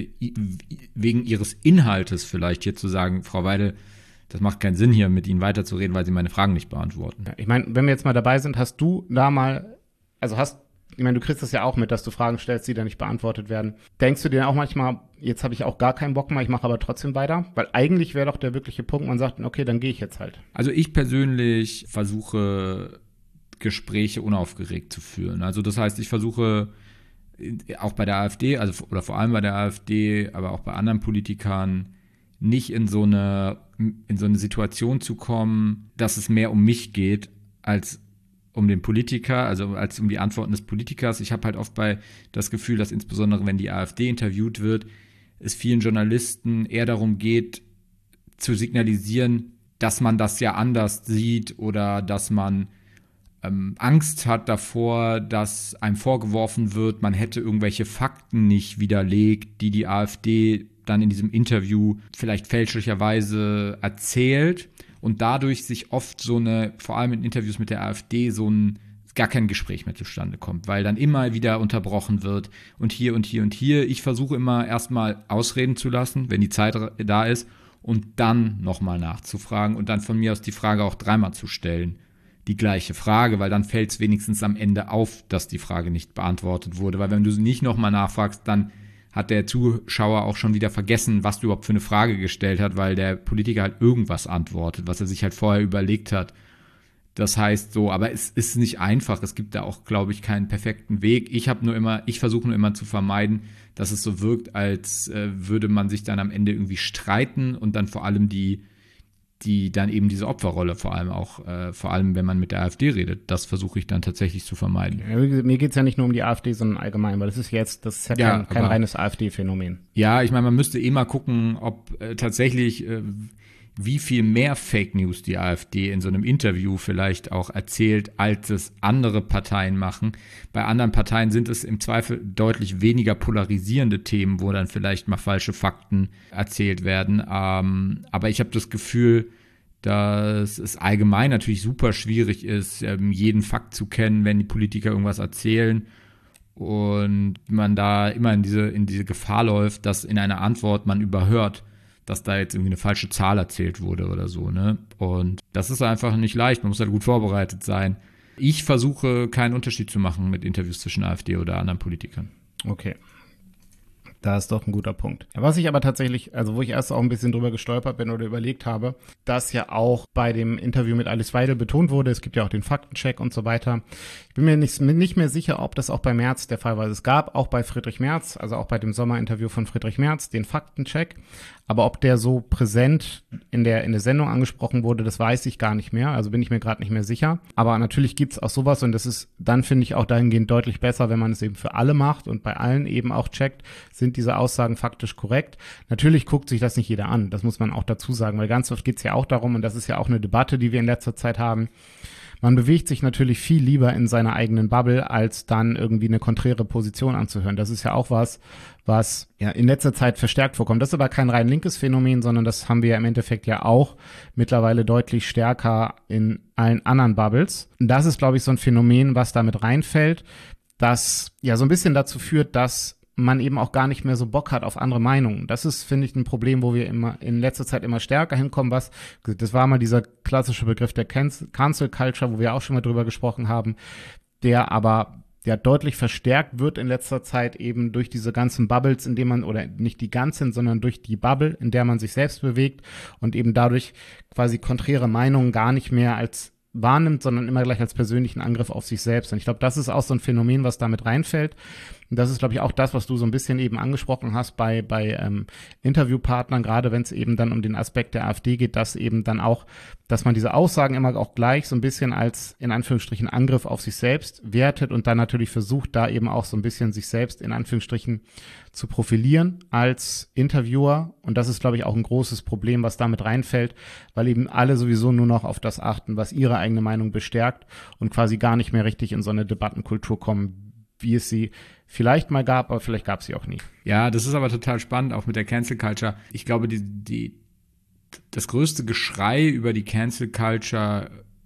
S2: wegen ihres Inhaltes vielleicht hier zu sagen, Frau Weidel, das macht keinen Sinn hier mit Ihnen weiterzureden, weil Sie meine Fragen nicht beantworten.
S3: Ja, ich meine, wenn wir jetzt mal dabei sind, hast du da mal, ich meine, du kriegst das ja auch mit, dass du Fragen stellst, die dann nicht beantwortet werden. Denkst du dir auch manchmal, jetzt habe ich auch gar keinen Bock mehr, ich mache aber trotzdem weiter? Weil eigentlich wäre doch der wirkliche Punkt, man sagt, okay, dann gehe ich jetzt halt.
S2: Also ich persönlich versuche, Gespräche unaufgeregt zu führen. Also das heißt, ich versuche auch bei der AfD, oder vor allem bei der AfD, aber auch bei anderen Politikern, nicht in so eine Situation zu kommen, dass es mehr um mich geht, als um den Politiker, also als um die Antworten des Politikers. Ich habe halt oft das Gefühl, dass insbesondere, wenn die AfD interviewt wird, es vielen Journalisten eher darum geht, zu signalisieren, dass man das ja anders sieht oder dass man Angst hat davor, dass einem vorgeworfen wird, man hätte irgendwelche Fakten nicht widerlegt, die AfD dann in diesem Interview vielleicht fälschlicherweise erzählt und dadurch sich oft vor allem in Interviews mit der AfD, so ein gar kein Gespräch mehr zustande kommt, weil dann immer wieder unterbrochen wird und hier und hier und hier. Ich versuche immer erstmal ausreden zu lassen, wenn die Zeit da ist, und dann nochmal nachzufragen und dann von mir aus die Frage auch 3-mal zu stellen. Die gleiche Frage, weil dann fällt es wenigstens am Ende auf, dass die Frage nicht beantwortet wurde. Weil wenn du nicht nochmal nachfragst, dann hat der Zuschauer auch schon wieder vergessen, was du überhaupt für eine Frage gestellt hat, weil der Politiker halt irgendwas antwortet, was er sich halt vorher überlegt hat. Das heißt so, aber es ist nicht einfach. Es gibt da auch, glaube ich, keinen perfekten Weg. Ich versuche nur immer zu vermeiden, dass es so wirkt, als würde man sich dann am Ende irgendwie streiten und dann vor allem die dann eben diese Opferrolle vor allem wenn man mit der AfD redet, das versuche ich dann tatsächlich zu vermeiden.
S3: Ja, mir geht es ja nicht nur um die AfD, sondern allgemein, weil das ist ja kein reines AfD-Phänomen.
S2: Ja, ich meine, man müsste mal gucken, ob tatsächlich wie viel mehr Fake News die AfD in so einem Interview vielleicht auch erzählt, als es andere Parteien machen. Bei anderen Parteien sind es im Zweifel deutlich weniger polarisierende Themen, wo dann vielleicht mal falsche Fakten erzählt werden. Aber ich habe das Gefühl, dass es allgemein natürlich super schwierig ist, jeden Fakt zu kennen, wenn die Politiker irgendwas erzählen. Und man da immer in diese Gefahr läuft, dass in einer Antwort man überhört, dass da jetzt irgendwie eine falsche Zahl erzählt wurde oder so, ne? Und das ist einfach nicht leicht, man muss halt gut vorbereitet sein. Ich versuche, keinen Unterschied zu machen mit Interviews zwischen AfD oder anderen Politikern.
S3: Okay. Da ist doch ein guter Punkt. Was ich aber tatsächlich, also wo ich erst auch ein bisschen drüber gestolpert bin oder überlegt habe, dass ja auch bei dem Interview mit Alice Weidel betont wurde, es gibt ja auch den Faktencheck und so weiter. Ich bin mir nicht mehr sicher, ob das auch bei Merz der Fall war. Es gab auch bei Friedrich Merz, also auch bei dem Sommerinterview von Friedrich Merz, den Faktencheck. Aber ob der so präsent in der Sendung angesprochen wurde, das weiß ich gar nicht mehr. Also bin ich mir gerade nicht mehr sicher. Aber natürlich gibt's auch sowas und das ist dann, finde ich, auch dahingehend deutlich besser, wenn man es eben für alle macht und bei allen eben auch checkt, sind diese Aussagen faktisch korrekt. Natürlich guckt sich das nicht jeder an, das muss man auch dazu sagen, weil ganz oft geht's ja auch darum, und das ist ja auch eine Debatte, die wir in letzter Zeit haben, man bewegt sich natürlich viel lieber in seiner eigenen Bubble, als dann irgendwie eine konträre Position anzuhören. Das ist ja auch was ja in letzter Zeit verstärkt vorkommt. Das ist aber kein rein linkes Phänomen, sondern das haben wir ja im Endeffekt ja auch mittlerweile deutlich stärker in allen anderen Bubbles. Und das ist, glaube ich, so ein Phänomen, was damit reinfällt, das ja so ein bisschen dazu führt, dass man eben auch gar nicht mehr so Bock hat auf andere Meinungen. Das ist, finde ich, ein Problem, wo wir immer in letzter Zeit immer stärker hinkommen. Das war mal dieser klassische Begriff der Cancel Culture, wo wir auch schon mal drüber gesprochen haben, der aber deutlich verstärkt wird in letzter Zeit eben durch diese ganzen Bubbles, in denen man, oder nicht die ganzen, sondern durch die Bubble, in der man sich selbst bewegt und eben dadurch quasi konträre Meinungen gar nicht mehr als wahrnimmt, sondern immer gleich als persönlichen Angriff auf sich selbst. Und ich glaube, das ist auch so ein Phänomen, was damit reinfällt. Und das ist, glaube ich, auch das, was du so ein bisschen eben angesprochen hast bei Interviewpartnern, gerade wenn es eben dann um den Aspekt der AfD geht, dass eben dann auch, dass man diese Aussagen immer auch gleich so ein bisschen als, in Anführungsstrichen, Angriff auf sich selbst wertet und dann natürlich versucht, da eben auch so ein bisschen sich selbst, in Anführungsstrichen, zu profilieren als Interviewer. Und das ist, glaube ich, auch ein großes Problem, was damit reinfällt, weil eben alle sowieso nur noch auf das achten, was ihre eigene Meinung bestärkt und quasi gar nicht mehr richtig in so eine Debattenkultur kommen, wie es sie vielleicht mal gab, aber vielleicht gab es sie auch nie.
S2: Ja, das ist aber total spannend, auch mit der Cancel Culture. Ich glaube, das größte Geschrei über die Cancel Culture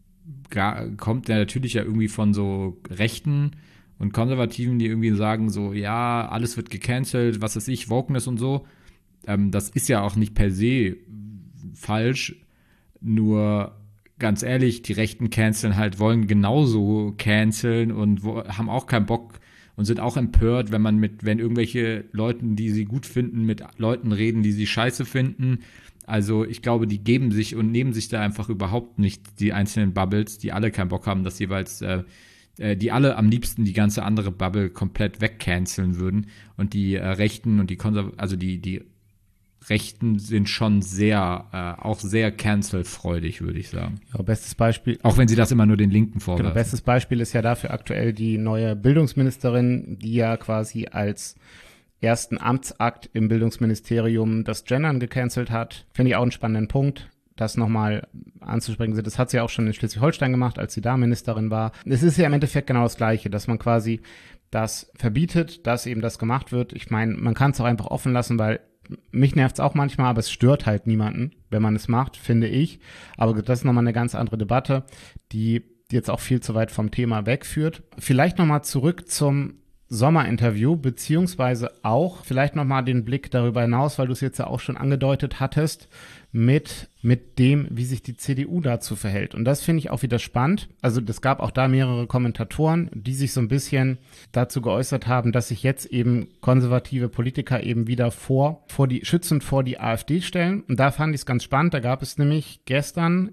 S2: kommt ja natürlich ja irgendwie von so Rechten und Konservativen, die irgendwie sagen so, ja, alles wird gecancelt, was weiß ich, Wokeness und so. Das ist ja auch nicht per se falsch, nur ganz ehrlich, die Rechten wollen genauso canceln und haben auch keinen Bock und sind auch empört, wenn irgendwelche Leuten, die sie gut finden, mit Leuten reden, die sie scheiße finden. Also ich glaube, die geben sich und nehmen sich da einfach überhaupt nicht die einzelnen Bubbles, die alle keinen Bock haben, dass jeweils die alle am liebsten die ganze andere Bubble komplett wegcanceln würden. Und die Rechten und die Rechten sind schon auch sehr cancelfreudig, würde ich sagen.
S3: Ja, bestes Beispiel.
S2: Auch wenn sie das immer nur den Linken vorwerfen.
S3: Genau, bestes Beispiel ist ja dafür aktuell die neue Bildungsministerin, die ja quasi als ersten Amtsakt im Bildungsministerium das Gendern gecancelt hat. Finde ich auch einen spannenden Punkt, das nochmal anzusprechen. Das hat sie auch schon in Schleswig-Holstein gemacht, als sie da Ministerin war. Es ist ja im Endeffekt genau das Gleiche, dass man quasi das verbietet, dass eben das gemacht wird. Ich meine, man kann es auch einfach offen lassen, weil mich nervt es auch manchmal, aber es stört halt niemanden, wenn man es macht, finde ich. Aber das ist nochmal eine ganz andere Debatte, die jetzt auch viel zu weit vom Thema wegführt. Vielleicht nochmal zurück zum Sommerinterview, beziehungsweise auch vielleicht nochmal den Blick darüber hinaus, weil du es jetzt ja auch schon angedeutet hattest, mit dem, wie sich die CDU dazu verhält. Und das finde ich auch wieder spannend. Also es gab auch da mehrere Kommentatoren, die sich so ein bisschen dazu geäußert haben, dass sich jetzt eben konservative Politiker eben wieder schützend vor die AfD stellen. Und da fand ich es ganz spannend. Da gab es nämlich gestern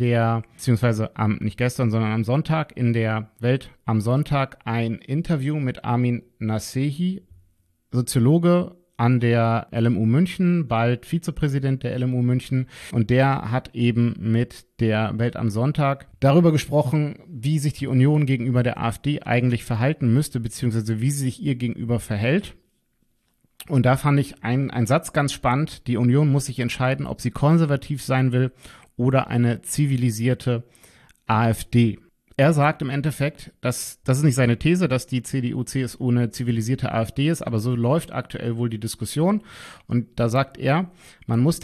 S3: nicht gestern, sondern am Sonntag in der Welt am Sonntag ein Interview mit Armin Nasehi, Soziologe an der LMU München, bald Vizepräsident der LMU München. Und der hat eben mit der Welt am Sonntag darüber gesprochen, wie sich die Union gegenüber der AfD eigentlich verhalten müsste, beziehungsweise wie sie sich ihr gegenüber verhält. Und da fand ich einen Satz ganz spannend. Die Union muss sich entscheiden, ob sie konservativ sein will oder eine zivilisierte AfD. Er sagt im Endeffekt, das ist nicht seine These, dass die CDU-CSU eine zivilisierte AfD ist, aber so läuft aktuell wohl die Diskussion. Und da sagt er, muss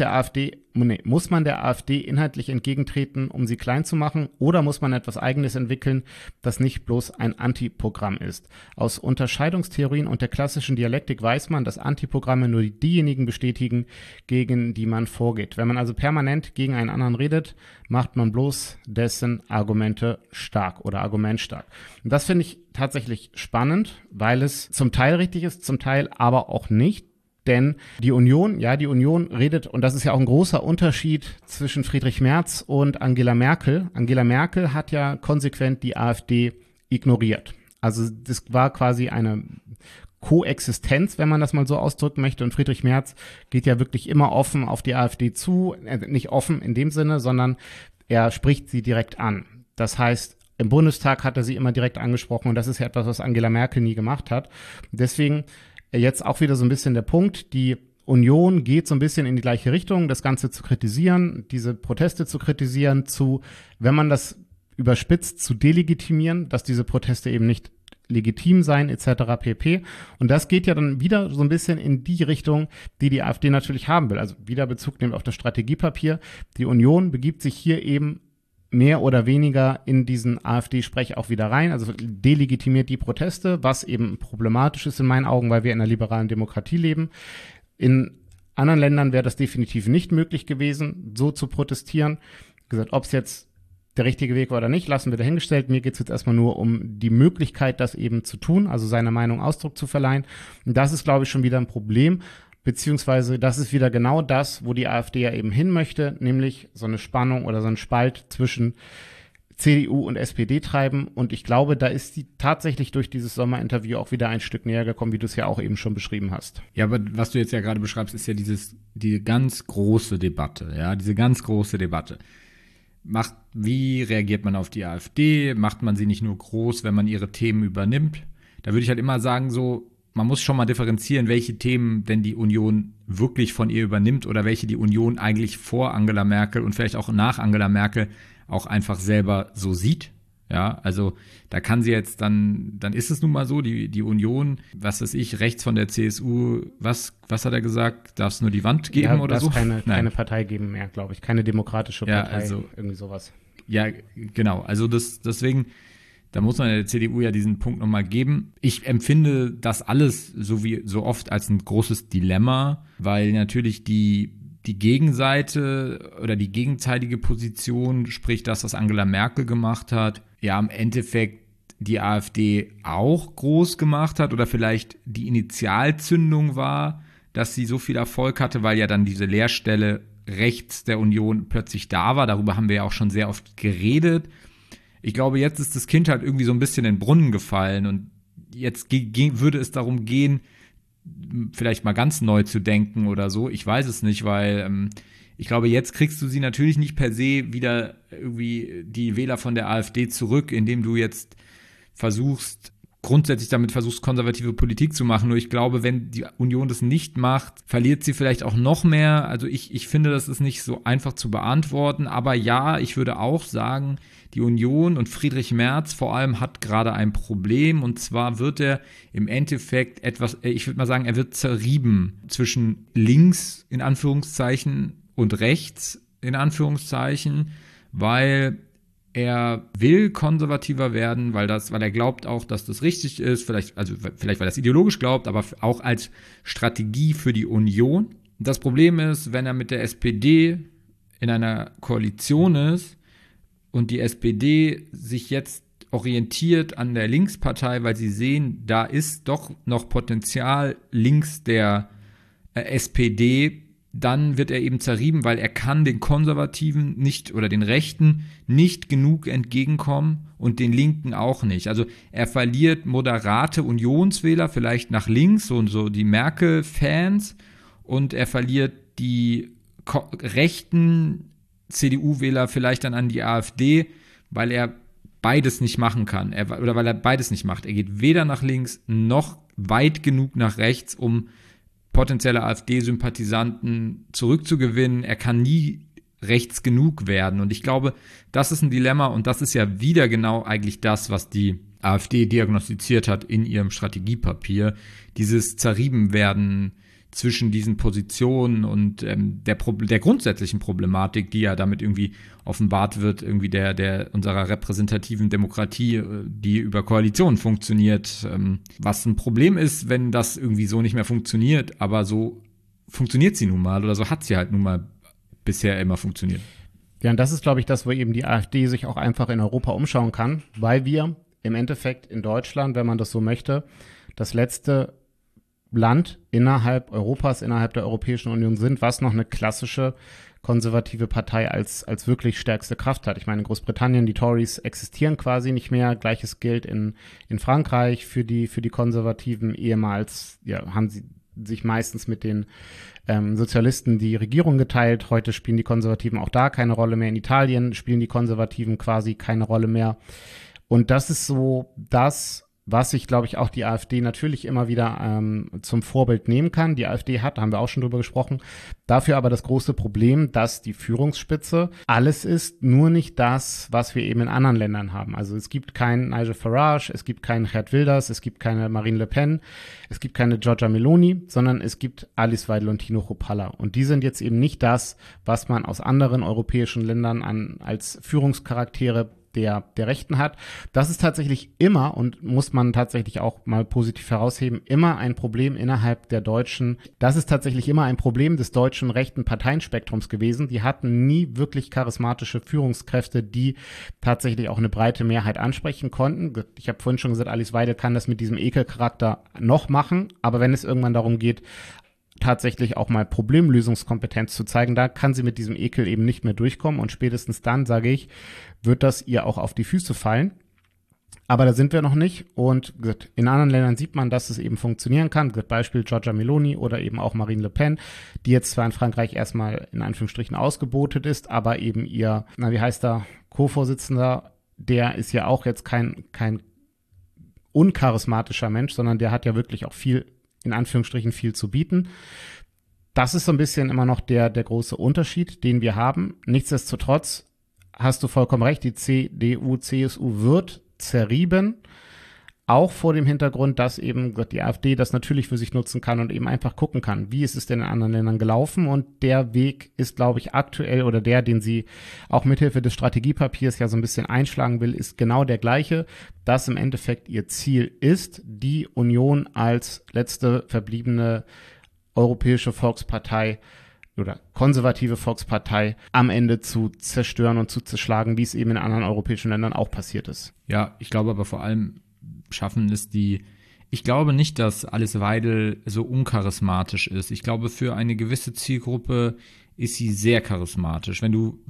S3: man der AfD inhaltlich entgegentreten, um sie klein zu machen, oder muss man etwas Eigenes entwickeln, das nicht bloß ein Antiprogramm ist? Aus Unterscheidungstheorien und der klassischen Dialektik weiß man, dass Antiprogramme nur diejenigen bestätigen, gegen die man vorgeht. Wenn man also permanent gegen einen anderen redet, macht man bloß dessen Argumente stark oder argumentstark. Und das finde ich tatsächlich spannend, weil es zum Teil richtig ist, zum Teil aber auch nicht. Denn die Union redet, und das ist ja auch ein großer Unterschied zwischen Friedrich Merz und Angela Merkel. Angela Merkel hat ja konsequent die AfD ignoriert. Also das war quasi eine Koexistenz, wenn man das mal so ausdrücken möchte. Und Friedrich Merz geht ja wirklich immer offen auf die AfD zu. Nicht offen in dem Sinne, sondern er spricht sie direkt an. Das heißt, im Bundestag hat er sie immer direkt angesprochen, und das ist ja etwas, was Angela Merkel nie gemacht hat. Deswegen jetzt auch wieder so ein bisschen der Punkt, die Union geht so ein bisschen in die gleiche Richtung, das Ganze zu kritisieren, diese Proteste zu kritisieren, wenn man das überspitzt, zu delegitimieren, dass diese Proteste eben nicht legitim seien, etc. pp. Und das geht ja dann wieder so ein bisschen in die Richtung, die AfD natürlich haben will. Also wieder Bezug nehmen auf das Strategiepapier. Die Union begibt sich hier eben mehr oder weniger in diesen AfD-Sprech auch wieder rein, also delegitimiert die Proteste, was eben problematisch ist in meinen Augen, weil wir in einer liberalen Demokratie leben. In anderen Ländern wäre das definitiv nicht möglich gewesen, so zu protestieren. Wie gesagt, ob es jetzt der richtige Weg war oder nicht, lassen wir dahingestellt. Mir geht es jetzt erstmal nur um die Möglichkeit, das eben zu tun, also seiner Meinung Ausdruck zu verleihen. Und das ist, glaube ich, schon wieder ein Problem. Beziehungsweise das ist wieder genau das, wo die AfD ja eben hin möchte, nämlich so eine Spannung oder so ein Spalt zwischen CDU und SPD treiben. Und ich glaube, da ist die tatsächlich durch dieses Sommerinterview auch wieder ein Stück näher gekommen, wie du es ja auch eben schon beschrieben hast.
S2: Ja, aber was du jetzt ja gerade beschreibst, ist ja diese ganz große Debatte, ja, diese ganz große Debatte. Wie reagiert man auf die AfD? Macht man sie nicht nur groß, wenn man ihre Themen übernimmt? Da würde ich halt immer sagen, so, man muss schon mal differenzieren, welche Themen denn die Union wirklich von ihr übernimmt oder welche die Union eigentlich vor Angela Merkel und vielleicht auch nach Angela Merkel auch einfach selber so sieht. Ja, also da kann sie jetzt dann ist es nun mal so, die Union, was weiß ich, rechts von der CSU, was hat er gesagt, darf es nur die Wand geben oder so?
S3: Keine Partei geben mehr, glaube ich, keine demokratische Partei,
S2: also,
S3: irgendwie sowas.
S2: Ja, genau, also deswegen, da muss man der CDU ja diesen Punkt nochmal geben. Ich empfinde das alles so wie so oft als ein großes Dilemma, weil natürlich die Gegenseite oder die gegenteilige Position, sprich das, was Angela Merkel gemacht hat, ja im Endeffekt die AfD auch groß gemacht hat oder vielleicht die Initialzündung war, dass sie so viel Erfolg hatte, weil ja dann diese Leerstelle rechts der Union plötzlich da war. Darüber haben wir ja auch schon sehr oft geredet. Ich glaube, jetzt ist das Kind halt irgendwie so ein bisschen in den Brunnen gefallen und jetzt würde es darum gehen, vielleicht mal ganz neu zu denken oder so. Ich weiß es nicht, weil ich glaube, jetzt kriegst du sie natürlich nicht per se wieder irgendwie die Wähler von der AfD zurück, indem du jetzt grundsätzlich damit versuchst, konservative Politik zu machen. Nur ich glaube, wenn die Union das nicht macht, verliert sie vielleicht auch noch mehr. Also ich finde, das ist nicht so einfach zu beantworten. Aber ja, ich würde auch sagen, die Union und Friedrich Merz vor allem hat gerade ein Problem. Und zwar wird er im Endeffekt ich würde mal sagen, er wird zerrieben zwischen links in Anführungszeichen und rechts in Anführungszeichen, weil er will konservativer werden, weil er glaubt auch, dass das richtig ist, vielleicht weil er es ideologisch glaubt, aber auch als Strategie für die Union. Das Problem ist, wenn er mit der SPD in einer Koalition ist und die SPD sich jetzt orientiert an der Linkspartei, weil sie sehen, da ist doch noch Potenzial links der SPD, dann wird er eben zerrieben, weil er kann den Konservativen nicht oder den Rechten nicht genug entgegenkommen und den Linken auch nicht. Also er verliert moderate Unionswähler vielleicht nach links und so die Merkel-Fans und er verliert die rechten CDU-Wähler vielleicht dann an die AfD, weil er beides nicht machen kann oder weil er beides nicht macht. Er geht weder nach links noch weit genug nach rechts, um potenzielle AfD-Sympathisanten zurückzugewinnen. Er kann nie rechts genug werden. Und ich glaube, das ist ein Dilemma und das ist ja wieder genau eigentlich das, was die AfD diagnostiziert hat in ihrem Strategiepapier. Dieses Zerriebenwerden zwischen diesen Positionen und der grundsätzlichen Problematik, die ja damit irgendwie offenbart wird, irgendwie der unserer repräsentativen Demokratie, die über Koalitionen funktioniert, was ein Problem ist, wenn das irgendwie so nicht mehr funktioniert, aber so funktioniert sie nun mal oder so hat sie halt nun mal bisher immer funktioniert.
S3: Ja, und das ist, glaube ich, das, wo eben die AfD sich auch einfach in Europa umschauen kann, weil wir im Endeffekt in Deutschland, wenn man das so möchte, das letzte Land innerhalb Europas, innerhalb der Europäischen Union sind, was noch eine klassische konservative Partei als wirklich stärkste Kraft hat. Ich meine, in Großbritannien, die Tories existieren quasi nicht mehr. Gleiches gilt in Frankreich für die Konservativen. Ehemals haben sie sich meistens mit den Sozialisten die Regierung geteilt. Heute spielen die Konservativen auch da keine Rolle mehr. In Italien spielen die Konservativen quasi keine Rolle mehr. Und das ist so das, was sich, glaube ich, auch die AfD natürlich immer wieder zum Vorbild nehmen kann. Die AfD hat, da haben wir auch schon drüber gesprochen, dafür aber das große Problem, dass die Führungsspitze alles ist, nur nicht das, was wir eben in anderen Ländern haben. Also es gibt keinen Nigel Farage, es gibt keinen Geert Wilders, es gibt keine Marine Le Pen, es gibt keine Giorgia Meloni, sondern es gibt Alice Weidel und Tino Chrupalla. Und die sind jetzt eben nicht das, was man aus anderen europäischen Ländern als Führungscharaktere der Rechten hat. Das ist tatsächlich immer, und muss man tatsächlich auch mal positiv herausheben, immer ein Problem innerhalb der deutschen, das ist tatsächlich immer ein Problem des deutschen rechten Parteienspektrums gewesen. Die hatten nie wirklich charismatische Führungskräfte, die tatsächlich auch eine breite Mehrheit ansprechen konnten. Ich habe vorhin schon gesagt, Alice Weidel kann das mit diesem Ekelcharakter noch machen, aber wenn es irgendwann darum geht, tatsächlich auch mal Problemlösungskompetenz zu zeigen, da kann sie mit diesem Ekel eben nicht mehr durchkommen und spätestens dann, sage ich, wird das ihr auch auf die Füße fallen. Aber da sind wir noch nicht und in anderen Ländern sieht man, dass es eben funktionieren kann. Beispiel Giorgia Meloni oder eben auch Marine Le Pen, die jetzt zwar in Frankreich erstmal in Anführungsstrichen ausgebotet ist, aber eben ihr, Co-Vorsitzender, der ist ja auch jetzt kein uncharismatischer Mensch, sondern der hat ja wirklich auch in Anführungsstrichen viel zu bieten. Das ist so ein bisschen immer noch der große Unterschied, den wir haben. Nichtsdestotrotz hast du vollkommen recht, die CDU, CSU wird zerrieben, auch vor dem Hintergrund, dass eben die AfD das natürlich für sich nutzen kann und eben einfach gucken kann, wie ist es denn in anderen Ländern gelaufen, und der Weg ist, glaube ich, aktuell, oder den sie auch mithilfe des Strategiepapiers ja so ein bisschen einschlagen will, ist genau der gleiche, dass im Endeffekt ihr Ziel ist, die Union als letzte verbliebene europäische Volkspartei oder konservative Volkspartei am Ende zu zerstören und zu zerschlagen, wie es eben in anderen europäischen Ländern auch passiert ist.
S2: Ja, ich glaube aber vor allem schaffen es ich glaube nicht, dass Alice Weidel so uncharismatisch ist. Ich glaube, für eine gewisse Zielgruppe ist sie sehr charismatisch. Wenn du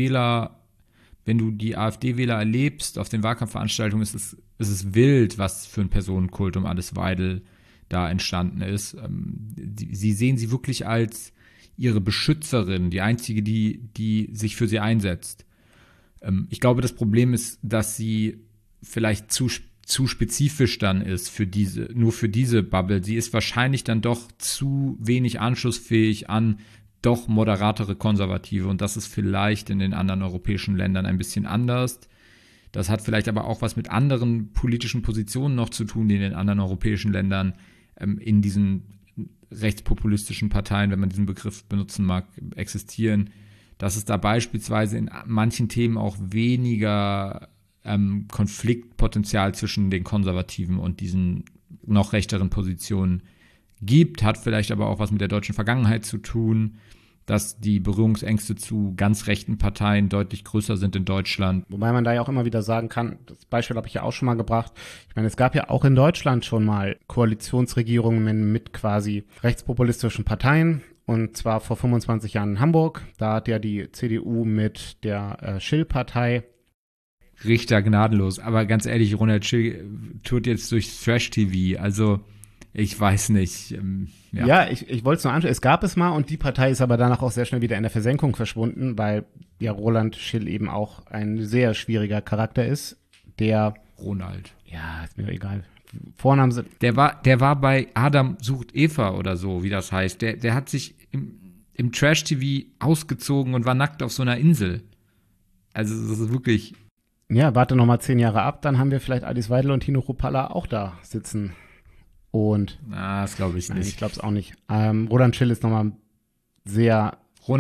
S2: die AfD-Wähler erlebst auf den Wahlkampfveranstaltungen, ist es wild, was für ein Personenkult um Alice Weidel da entstanden ist. Sie sehen sie wirklich als ihre Beschützerin, die einzige, die sich für sie einsetzt. Ich glaube, das Problem ist, dass sie vielleicht zu spezifisch dann ist nur für diese Bubble. Sie ist wahrscheinlich dann doch zu wenig anschlussfähig an doch moderatere Konservative, und das ist vielleicht in den anderen europäischen Ländern ein bisschen anders. Das hat vielleicht aber auch was mit anderen politischen Positionen noch zu tun, die in den anderen europäischen Ländern in diesen rechtspopulistischen Parteien, wenn man diesen Begriff benutzen mag, existieren. dass es da beispielsweise in manchen Themen auch weniger Konfliktpotenzial zwischen den Konservativen und diesen noch rechteren Positionen gibt, hat vielleicht aber auch was mit der deutschen Vergangenheit zu tun, dass die Berührungsängste zu ganz rechten Parteien deutlich größer sind in Deutschland.
S3: Wobei man da ja auch immer wieder sagen kann, das Beispiel habe ich ja auch schon mal gebracht, ich meine, es gab ja auch in Deutschland schon mal Koalitionsregierungen mit quasi rechtspopulistischen Parteien, und zwar vor 25 Jahren in Hamburg. Da hat ja die CDU mit der Schill-Partei
S2: Richter gnadenlos. Aber ganz ehrlich, Ronald Schill tut jetzt durch Trash-TV. Also, ich weiß nicht.
S3: Ja, ich wollte es nur anschauen. Es gab es mal und die Partei ist aber danach auch sehr schnell wieder in der Versenkung verschwunden, weil ja Roland Schill eben auch ein sehr schwieriger Charakter ist.
S2: Ronald.
S3: Ja, ist mir egal. Vornamen sind.
S2: Der war bei Adam sucht Eva oder so, wie das heißt. Der hat sich im Trash-TV ausgezogen und war nackt auf so einer Insel. Also, das ist wirklich.
S3: Ja, warte noch mal 10 Jahre ab, dann haben wir vielleicht Alice Weidel und Tino Ruppala auch da sitzen. Und
S2: das glaube ich nicht.
S3: Nein, ich glaube es auch nicht. Roland Schill ist nochmal sehr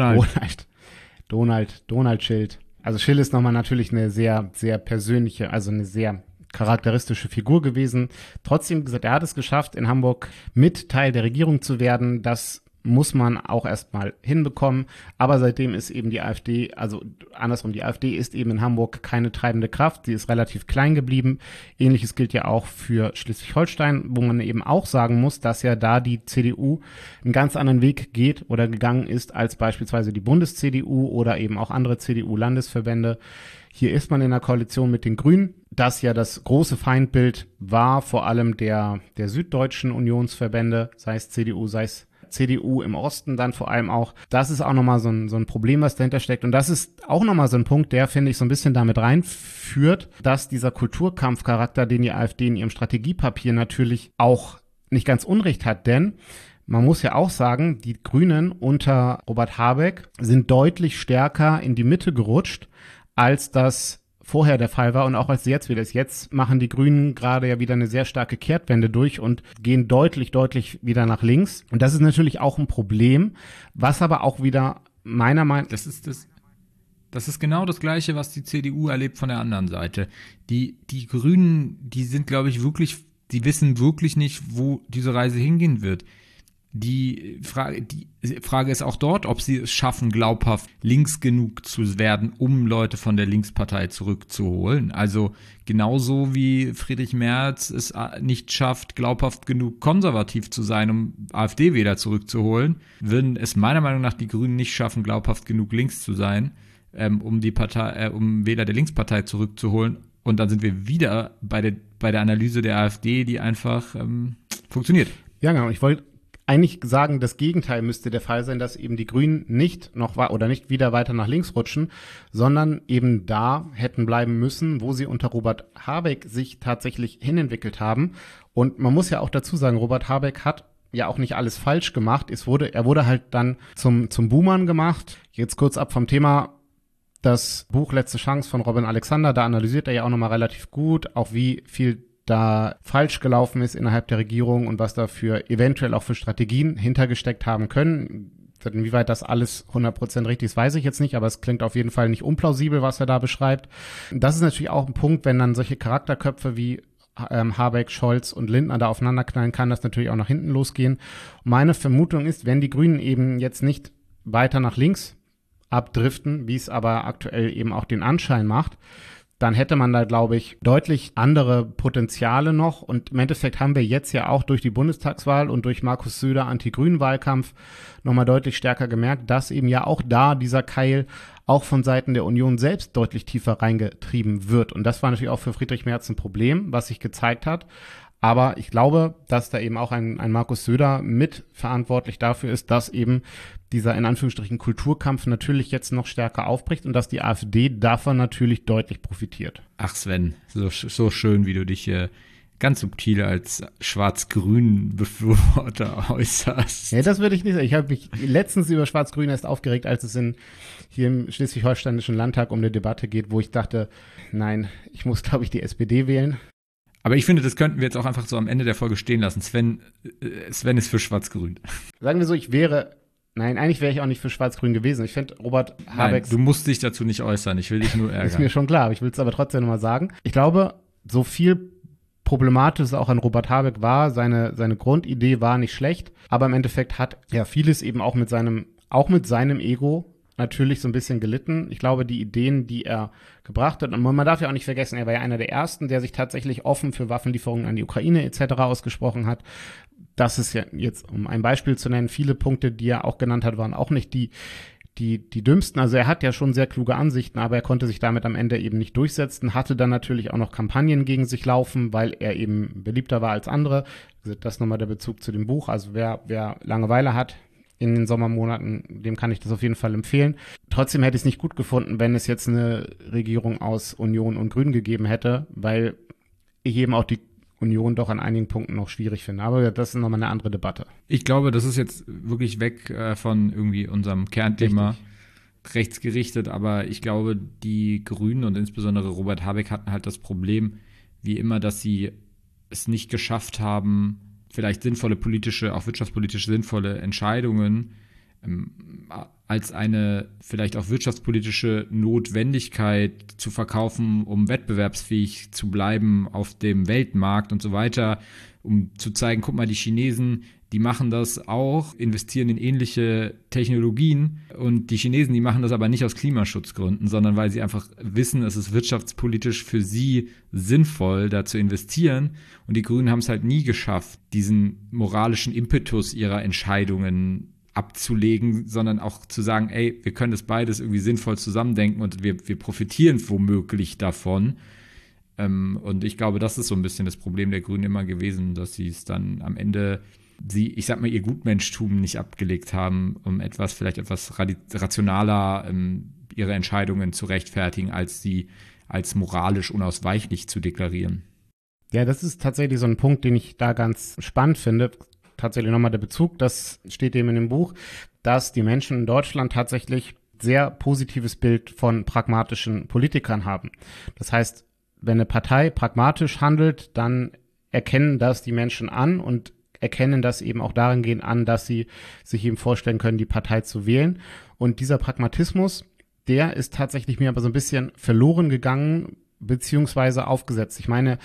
S3: Donald Schild. Also Schill ist nochmal natürlich eine sehr, sehr persönliche, also eine sehr charakteristische Figur gewesen. Trotzdem gesagt, er hat es geschafft, in Hamburg mit Teil der Regierung zu werden. Das muss man auch erstmal hinbekommen. Aber seitdem ist eben die AfD, also andersrum, die AfD ist eben in Hamburg keine treibende Kraft. Sie ist relativ klein geblieben. Ähnliches gilt ja auch für Schleswig-Holstein, wo man eben auch sagen muss, dass ja da die CDU einen ganz anderen Weg geht oder gegangen ist als beispielsweise die Bundes-CDU oder eben auch andere CDU-Landesverbände. Hier ist man in der Koalition mit den Grünen, das ja das große Feindbild war, vor allem der süddeutschen Unionsverbände, sei es CDU, sei es CDU im Osten dann vor allem auch. Das ist auch nochmal so ein Problem, was dahinter steckt. Und das ist auch nochmal so ein Punkt, der, finde ich, so ein bisschen damit reinführt, dass dieser Kulturkampfcharakter, den die AfD in ihrem Strategiepapier natürlich auch nicht ganz unrecht hat. Denn man muss ja auch sagen, die Grünen unter Robert Habeck sind deutlich stärker in die Mitte gerutscht, als das vorher der Fall war und auch als sie jetzt wieder ist. Jetzt machen die Grünen gerade ja wieder eine sehr starke Kehrtwende durch und gehen deutlich wieder nach links. Und das ist natürlich auch ein Problem, was aber auch wieder meiner Meinung nach.
S2: Das ist genau das Gleiche, was die CDU erlebt von der anderen Seite. Die Grünen, die sind, glaube ich, die wissen wirklich nicht, wo diese Reise hingehen wird. Die Frage ist auch dort, ob sie es schaffen, glaubhaft links genug zu werden, um Leute von der Linkspartei zurückzuholen. Also genauso wie Friedrich Merz es nicht schafft, glaubhaft genug konservativ zu sein, um AfD-Wähler zurückzuholen, würden es meiner Meinung nach die Grünen nicht schaffen, glaubhaft genug links zu sein, um Wähler der Linkspartei zurückzuholen. Und dann sind wir wieder bei der Analyse der AfD, die einfach funktioniert.
S3: Ja, genau. Ich wollte eigentlich sagen, das Gegenteil müsste der Fall sein, dass eben die Grünen nicht wieder weiter nach links rutschen, sondern eben da hätten bleiben müssen, wo sie unter Robert Habeck sich tatsächlich hinentwickelt haben. Und man muss ja auch dazu sagen, Robert Habeck hat ja auch nicht alles falsch gemacht. Er wurde halt dann zum Buhmann gemacht. Jetzt kurz ab vom Thema. Das Buch Letzte Chance von Robin Alexander, da analysiert er ja auch nochmal relativ gut, auch wie viel da falsch gelaufen ist innerhalb der Regierung und was da eventuell auch für Strategien hintergesteckt haben können. Inwieweit das alles 100% richtig ist, weiß ich jetzt nicht, aber es klingt auf jeden Fall nicht unplausibel, was er da beschreibt. Das ist natürlich auch ein Punkt, wenn dann solche Charakterköpfe wie Habeck, Scholz und Lindner da aufeinanderknallen, kann das natürlich auch nach hinten losgehen. Und meine Vermutung ist, wenn die Grünen eben jetzt nicht weiter nach links abdriften, wie es aber aktuell eben auch den Anschein macht, dann hätte man da, glaube ich, deutlich andere Potenziale noch. Und im Endeffekt haben wir jetzt ja auch durch die Bundestagswahl und durch Markus Söder Anti-Grünen-Wahlkampf nochmal deutlich stärker gemerkt, dass eben ja auch da dieser Keil auch von Seiten der Union selbst deutlich tiefer reingetrieben wird. Und das war natürlich auch für Friedrich Merz ein Problem, was sich gezeigt hat. Aber ich glaube, dass da eben auch ein Markus Söder mitverantwortlich dafür ist, dass eben dieser in Anführungsstrichen Kulturkampf natürlich jetzt noch stärker aufbricht und dass die AfD davon natürlich deutlich profitiert.
S2: Ach Sven, so schön, wie du dich hier ganz subtil als schwarz-grün Befürworter äußerst.
S3: Ja, das würde ich nicht sagen. Ich habe mich letztens über Schwarz-Grün erst aufgeregt, als es hier im Schleswig-Holsteinischen Landtag um eine Debatte geht, wo ich dachte, nein, ich muss, glaube ich, die SPD wählen.
S2: Aber ich finde, das könnten wir jetzt auch einfach so am Ende der Folge stehen lassen. Sven ist für Schwarz-Grün.
S3: Sagen wir so, ich wäre Nein, eigentlich wäre ich auch nicht für Schwarz-Grün gewesen. Ich finde Robert Habecks...
S2: Nein, du musst dich dazu nicht äußern, ich will dich nur ärgern.
S3: Ist mir schon klar, aber ich will es aber trotzdem nochmal sagen. Ich glaube, so viel problematisch auch an Robert Habeck war, seine Grundidee war nicht schlecht, aber im Endeffekt hat er vieles eben auch mit seinem Ego natürlich so ein bisschen gelitten. Ich glaube, die Ideen, die er gebracht hat, und man darf ja auch nicht vergessen, er war ja einer der Ersten, der sich tatsächlich offen für Waffenlieferungen an die Ukraine etc. ausgesprochen hat. Das ist ja jetzt, um ein Beispiel zu nennen, viele Punkte, die er auch genannt hat, waren auch nicht die dümmsten. Also er hat ja schon sehr kluge Ansichten, aber er konnte sich damit am Ende eben nicht durchsetzen, hatte dann natürlich auch noch Kampagnen gegen sich laufen, weil er eben beliebter war als andere. Das ist nochmal der Bezug zu dem Buch. Also wer Langeweile hat in den Sommermonaten, dem kann ich das auf jeden Fall empfehlen. Trotzdem hätte ich es nicht gut gefunden, wenn es jetzt eine Regierung aus Union und Grünen gegeben hätte, weil ich eben auch die Union doch an einigen Punkten noch schwierig finde. Aber das ist nochmal eine andere Debatte.
S2: Ich glaube, das ist jetzt wirklich weg von irgendwie unserem Kernthema rechtsgerichtet, aber ich glaube, die Grünen und insbesondere Robert Habeck hatten halt das Problem, wie immer, dass sie es nicht geschafft haben, vielleicht sinnvolle politische, auch wirtschaftspolitisch sinnvolle Entscheidungen als eine vielleicht auch wirtschaftspolitische Notwendigkeit zu verkaufen, um wettbewerbsfähig zu bleiben auf dem Weltmarkt und so weiter, um zu zeigen, guck mal, die Chinesen, die machen das auch, investieren in ähnliche Technologien und die Chinesen, die machen das aber nicht aus Klimaschutzgründen, sondern weil sie einfach wissen, es ist wirtschaftspolitisch für sie sinnvoll, da zu investieren und die Grünen haben es halt nie geschafft, diesen moralischen Impetus ihrer Entscheidungen abzulegen, sondern auch zu sagen, ey, wir können das beides irgendwie sinnvoll zusammendenken und wir profitieren womöglich davon. Und ich glaube, das ist so ein bisschen das Problem der Grünen immer gewesen, dass sie es dann am Ende, ich sag mal, ihr Gutmenschtum nicht abgelegt haben, um vielleicht etwas rationaler ihre Entscheidungen zu rechtfertigen, als sie als moralisch unausweichlich zu deklarieren.
S3: Ja, das ist tatsächlich so ein Punkt, den ich da ganz spannend finde. Tatsächlich nochmal der Bezug, das steht eben in dem Buch, dass die Menschen in Deutschland tatsächlich sehr positives Bild von pragmatischen Politikern haben. Das heißt, wenn eine Partei pragmatisch handelt, dann erkennen das die Menschen an und erkennen das eben auch darin gehen an, dass sie sich eben vorstellen können, die Partei zu wählen. Und dieser Pragmatismus, der ist tatsächlich mir aber so ein bisschen verloren gegangen, beziehungsweise aufgesetzt. Meine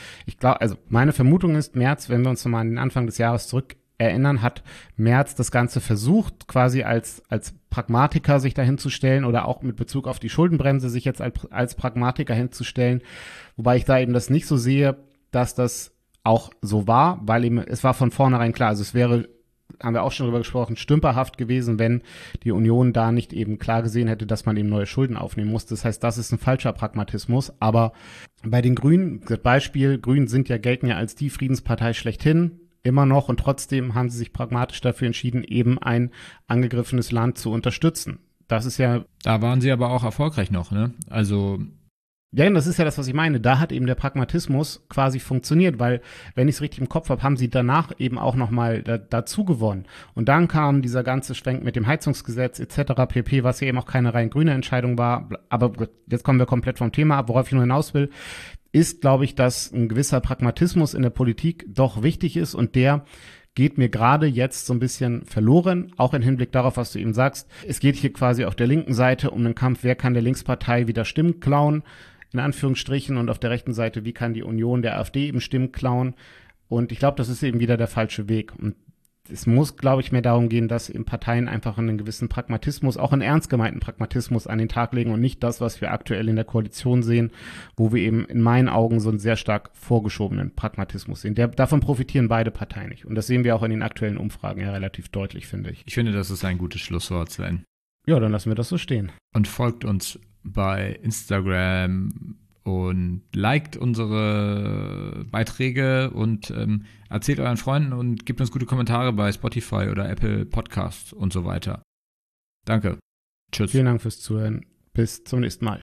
S3: Vermutung ist, Merz, wenn wir uns nochmal an den Anfang des Jahres zurück erinnern, hat Merz das Ganze versucht, quasi als Pragmatiker sich dahin zu stellen oder auch mit Bezug auf die Schuldenbremse sich jetzt als Pragmatiker hinzustellen, wobei ich da eben das nicht so sehe, dass das auch so war, weil eben es war von vornherein klar, also es wäre, haben wir auch schon drüber gesprochen, stümperhaft gewesen, wenn die Union da nicht eben klar gesehen hätte, dass man eben neue Schulden aufnehmen muss. Das heißt, das ist ein falscher Pragmatismus, aber bei den Grünen, das Beispiel, Grünen gelten ja als die Friedenspartei schlechthin, immer noch, und trotzdem haben sie sich pragmatisch dafür entschieden, eben ein angegriffenes Land zu unterstützen. Das ist ja...
S2: Da waren sie aber auch erfolgreich noch, ne? Also...
S3: Ja, das ist ja das, was ich meine. Da hat eben der Pragmatismus quasi funktioniert, weil, wenn ich es richtig im Kopf habe, haben sie danach eben auch nochmal dazu gewonnen. Und dann kam dieser ganze Schwenk mit dem Heizungsgesetz etc. pp., was ja eben auch keine rein grüne Entscheidung war. Aber jetzt kommen wir komplett vom Thema ab. Worauf ich nur hinaus will, ist, glaube ich, dass ein gewisser Pragmatismus in der Politik doch wichtig ist und der geht mir gerade jetzt so ein bisschen verloren, auch im Hinblick darauf, was du eben sagst. Es geht hier quasi auf der linken Seite um den Kampf, wer kann der Linkspartei wieder Stimmen klauen, in Anführungsstrichen, und auf der rechten Seite, wie kann die Union der AfD eben Stimmen klauen. Und ich glaube, das ist eben wieder der falsche Weg. Und es muss, glaube ich, mehr darum gehen, dass eben Parteien einfach einen gewissen Pragmatismus, auch einen ernst gemeinten Pragmatismus an den Tag legen und nicht das, was wir aktuell in der Koalition sehen, wo wir eben in meinen Augen so einen sehr stark vorgeschobenen Pragmatismus sehen. Davon profitieren beide Parteien nicht. Und das sehen wir auch in den aktuellen Umfragen ja relativ deutlich, finde ich.
S2: Ich finde, das ist ein gutes Schlusswort, Sven.
S3: Ja, dann lassen wir das so stehen.
S2: Und folgt uns bei Instagram und liked unsere Beiträge und erzählt euren Freunden und gebt uns gute Kommentare bei Spotify oder Apple Podcasts und so weiter. Danke. Tschüss.
S3: Vielen Dank fürs Zuhören. Bis zum nächsten Mal.